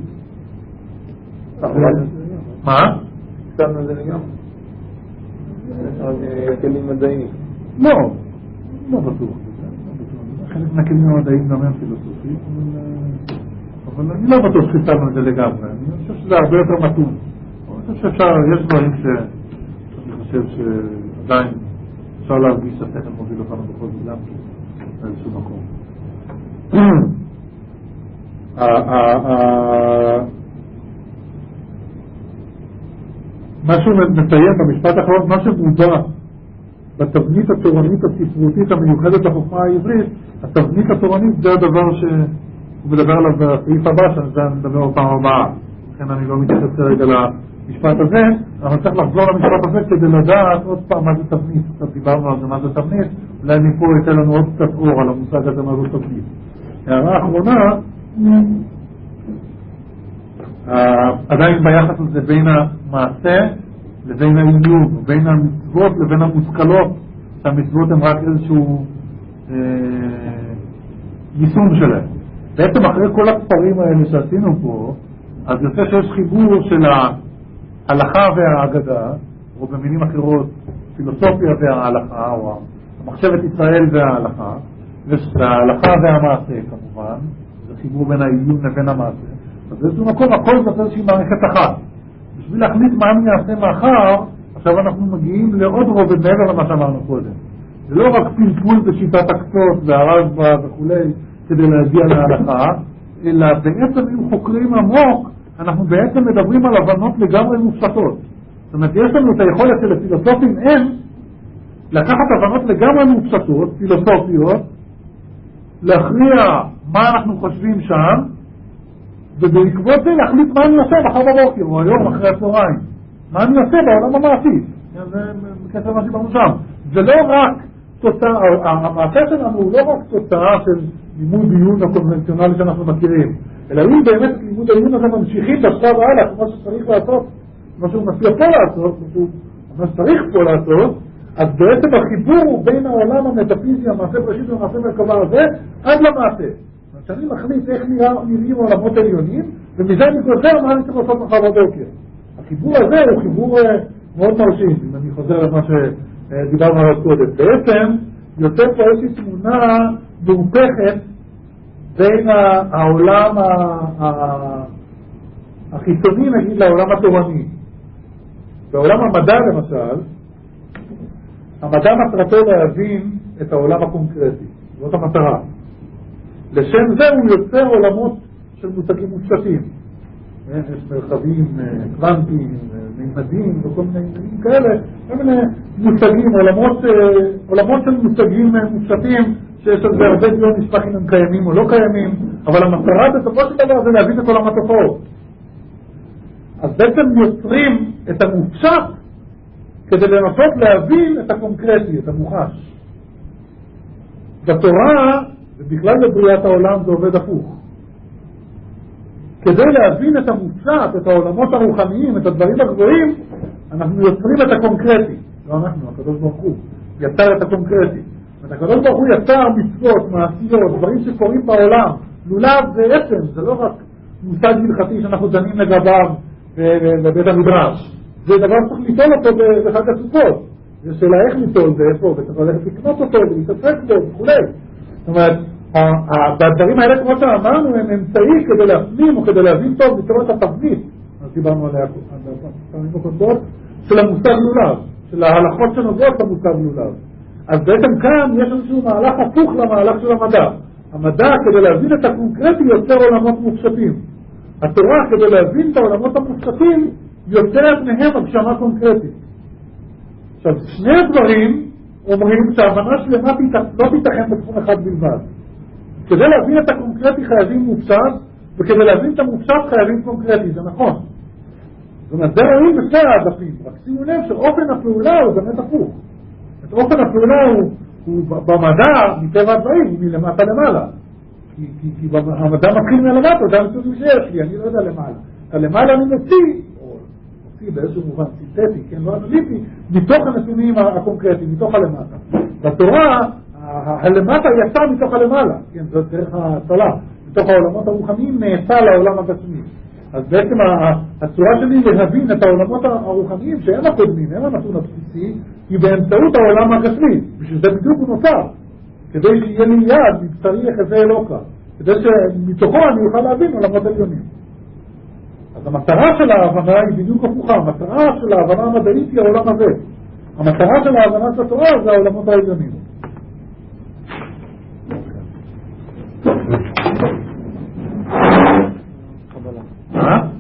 מה? קצתנו את זה לגמרי. יש רק כלים מדעיים. לא בטוח. חלק מהכלים המדעיים גם הם פילוסופיים, אבל אני לא בטוח שחיסלנו את זה לגמרי. אני חושב שזה הרבה יותר מתון. אני חושב שאפשר, יש דברים שאני חושב שעדיין אפשר להרגיש שהשכל מוביל אותנו בכל מילה באיזשהו מקום. משהו מציין במשפט האחרון, מה שמודע בתבנית התורנית הספרותית המיוחדת לחוכמה העברית, התבנית התורנית זה הדבר שהוא מדבר עליו בסעיף הבא, שזה נדבר פעם הבאה. לכן אני לא מתייחס כרגע למשפט הזה, אבל צריך לחזור למשפט הזה כדי לדעת עוד פעם מה זה תבנית. קצת דיברנו על זה מה זה תבנית, אולי מפה ייתן לנו עוד קצת אור על המושג הזה מה זה תבנית. הערה האחרונה, עדיין ביחס הזה בין המעשה לבין העיון, בין המצוות לבין המושכלות, שהמצוות הן רק איזשהו יישום שלהם. בעצם אחרי כל הספרים האלה שעשינו פה, אז יוצא שיש חיבור של ההלכה והאגדה, או במילים אחרות פילוסופיה וההלכה, או המחשבת ישראל וההלכה, וההלכה והמעשה כמובן, זה חיבור בין העיון לבין המעשה. אז באיזשהו מקום הכל זאת איזושהי מערכת אחת. בשביל להחליט מה אני אעשה מחר, עכשיו אנחנו מגיעים לעוד רובד מעבר למה שאמרנו קודם. זה לא רק פלפול בשיטת הקצות והרשב"א וכולי כדי להגיע להלכה, אלא בעצם אם חוקרים עמוק, אנחנו בעצם מדברים על הבנות לגמרי מופשטות. זאת אומרת, יש לנו את היכולת של הפילוסופים הם לקחת הבנות לגמרי מופשטות, פילוסופיות, להכריע מה אנחנו חושבים שם, ובעקבות זה להחליט מה אני עושה מחר בבוקר או היום אחרי הצהריים. מה אני עושה בעולם המעשי. זה בקשר מה שדיברנו שם. זה לא רק תוצאה, המעשה שלנו הוא לא רק תוצאה של לימוד עיון הקונבנציונלי שאנחנו מכירים, אלא אם באמת לימוד העיון הזה ממשיכים בשלב הלאה, כמו שצריך לעשות, כמו שהוא מציע פה לעשות, מה שצריך פה לעשות, אז בעצם החיבור הוא בין העולם המטאפיזי, המעשה בראשית והמעשה מרכבה הזה, עד למעשה. שאני מחליט איך נראים עולמות עליונים, ומזה אני גוזר מה אני צריך לעשות מחר בבוקר. החיבור הזה הוא חיבור מאוד מרשים, אם אני חוזר למה שדיברנו עליו קודם. בעצם יוצא פה איזושהי תמונה מהופכת בין העולם החיצוני, נגיד, לעולם התורני. בעולם המדע למשל, המדע מטרתו להבין את העולם הקונקרטי. זאת המטרה. לשם זה הוא יוצר עולמות של מושגים מופשטים. יש מרחבים קוונטיים, מימדים וכל מיני עניינים כאלה, כל מיני מושגים, עולמות של מושגים מופשטים שיש על זה הרבה דיון נשפך אם הם קיימים או לא קיימים, אבל המטרה בסופו של דבר זה להבין את עולם התופעות. אז בעצם יוצרים את המופשט כדי לנסות להבין את הקונקרטי, את המוחש. בתורה ובכלל בבריאת העולם זה עובד הפוך. כדי להבין את המופשט, את העולמות הרוחניים, את הדברים הגבוהים, אנחנו יוצרים את הקונקרטי. לא אנחנו, הקדוש ברוך הוא יצר את הקונקרטי. הקדוש ברוך הוא יצר מצוות, מעשיות, דברים שקורים בעולם. לולב זה עצם, זה לא רק מושג הלכתי שאנחנו דנים לגביו בבית המדרש. זה דבר שצריך ליטול אותו בחג הסוכות. זה שאלה איך ליטול ואיפה, וצריך ללכת לקנות אותו ולהתעסק בו וכו'. זאת אומרת, הדברים האלה כמו שאמרנו הם אמצעי כדי להפנים או כדי להבין טוב ליצור את התבנית, אז דיברנו עליה פעמים הקודמות, של המושג לולב, של ההלכות שנוגעות למושג לולב. אז בעצם כאן יש איזשהו מהלך הפוך למהלך של המדע. המדע כדי להבין את הקונקרטי יוצר עולמות מופשטים. התורה כדי להבין את העולמות המופשטים יוצרת מהם הגשמה קונקרטית. עכשיו שני הדברים אומרים שההבנה שלמה לא תיתכן בתחום אחד בלבד. כדי להבין את הקונקרטי חייבים מופשט, וכדי להבין את המופשט חייבים קונקרטי, זה נכון. זאת אומרת, זה רואים בשני העדפים, רק שימו לב שאופן הפעולה הוא באמת הפוך. את אופן הפעולה הוא במדע, מטבע הדברים, הוא מלמטה למעלה. כי המדע מתחיל מלמטה, זה הנתונים שיש לי, אני לא יודע למעלה. הלמעלה אני מוציא באיזשהו מובן סינתטי, כן, לא אנליטי, מתוך הנתונים הקונקרטיים, מתוך הלמטה. בתורה, הלמטה יצא מתוך הלמעלה, כן, זאת דרך ההצלה. מתוך העולמות הרוחניים נעשה לעולם הגשמי. אז בעצם הצורה שלי להבין את העולמות הרוחניים שהם הקודמים, הם הנתון הבסיסי, היא באמצעות העולם הגשמי. בשביל זה בדיוק הוא נוצר. כדי שיהיה לי יד, מבשרי יחזה אלוקה. כדי שמתוכו אני אוכל להבין עולמות עליונים. אז המטרה של ההבנה היא בדיוק הפוכה. המטרה של ההבנה המדעית היא העולם הזה. המטרה של ההבנה של התורה זה העולמות העליונים. קבלה.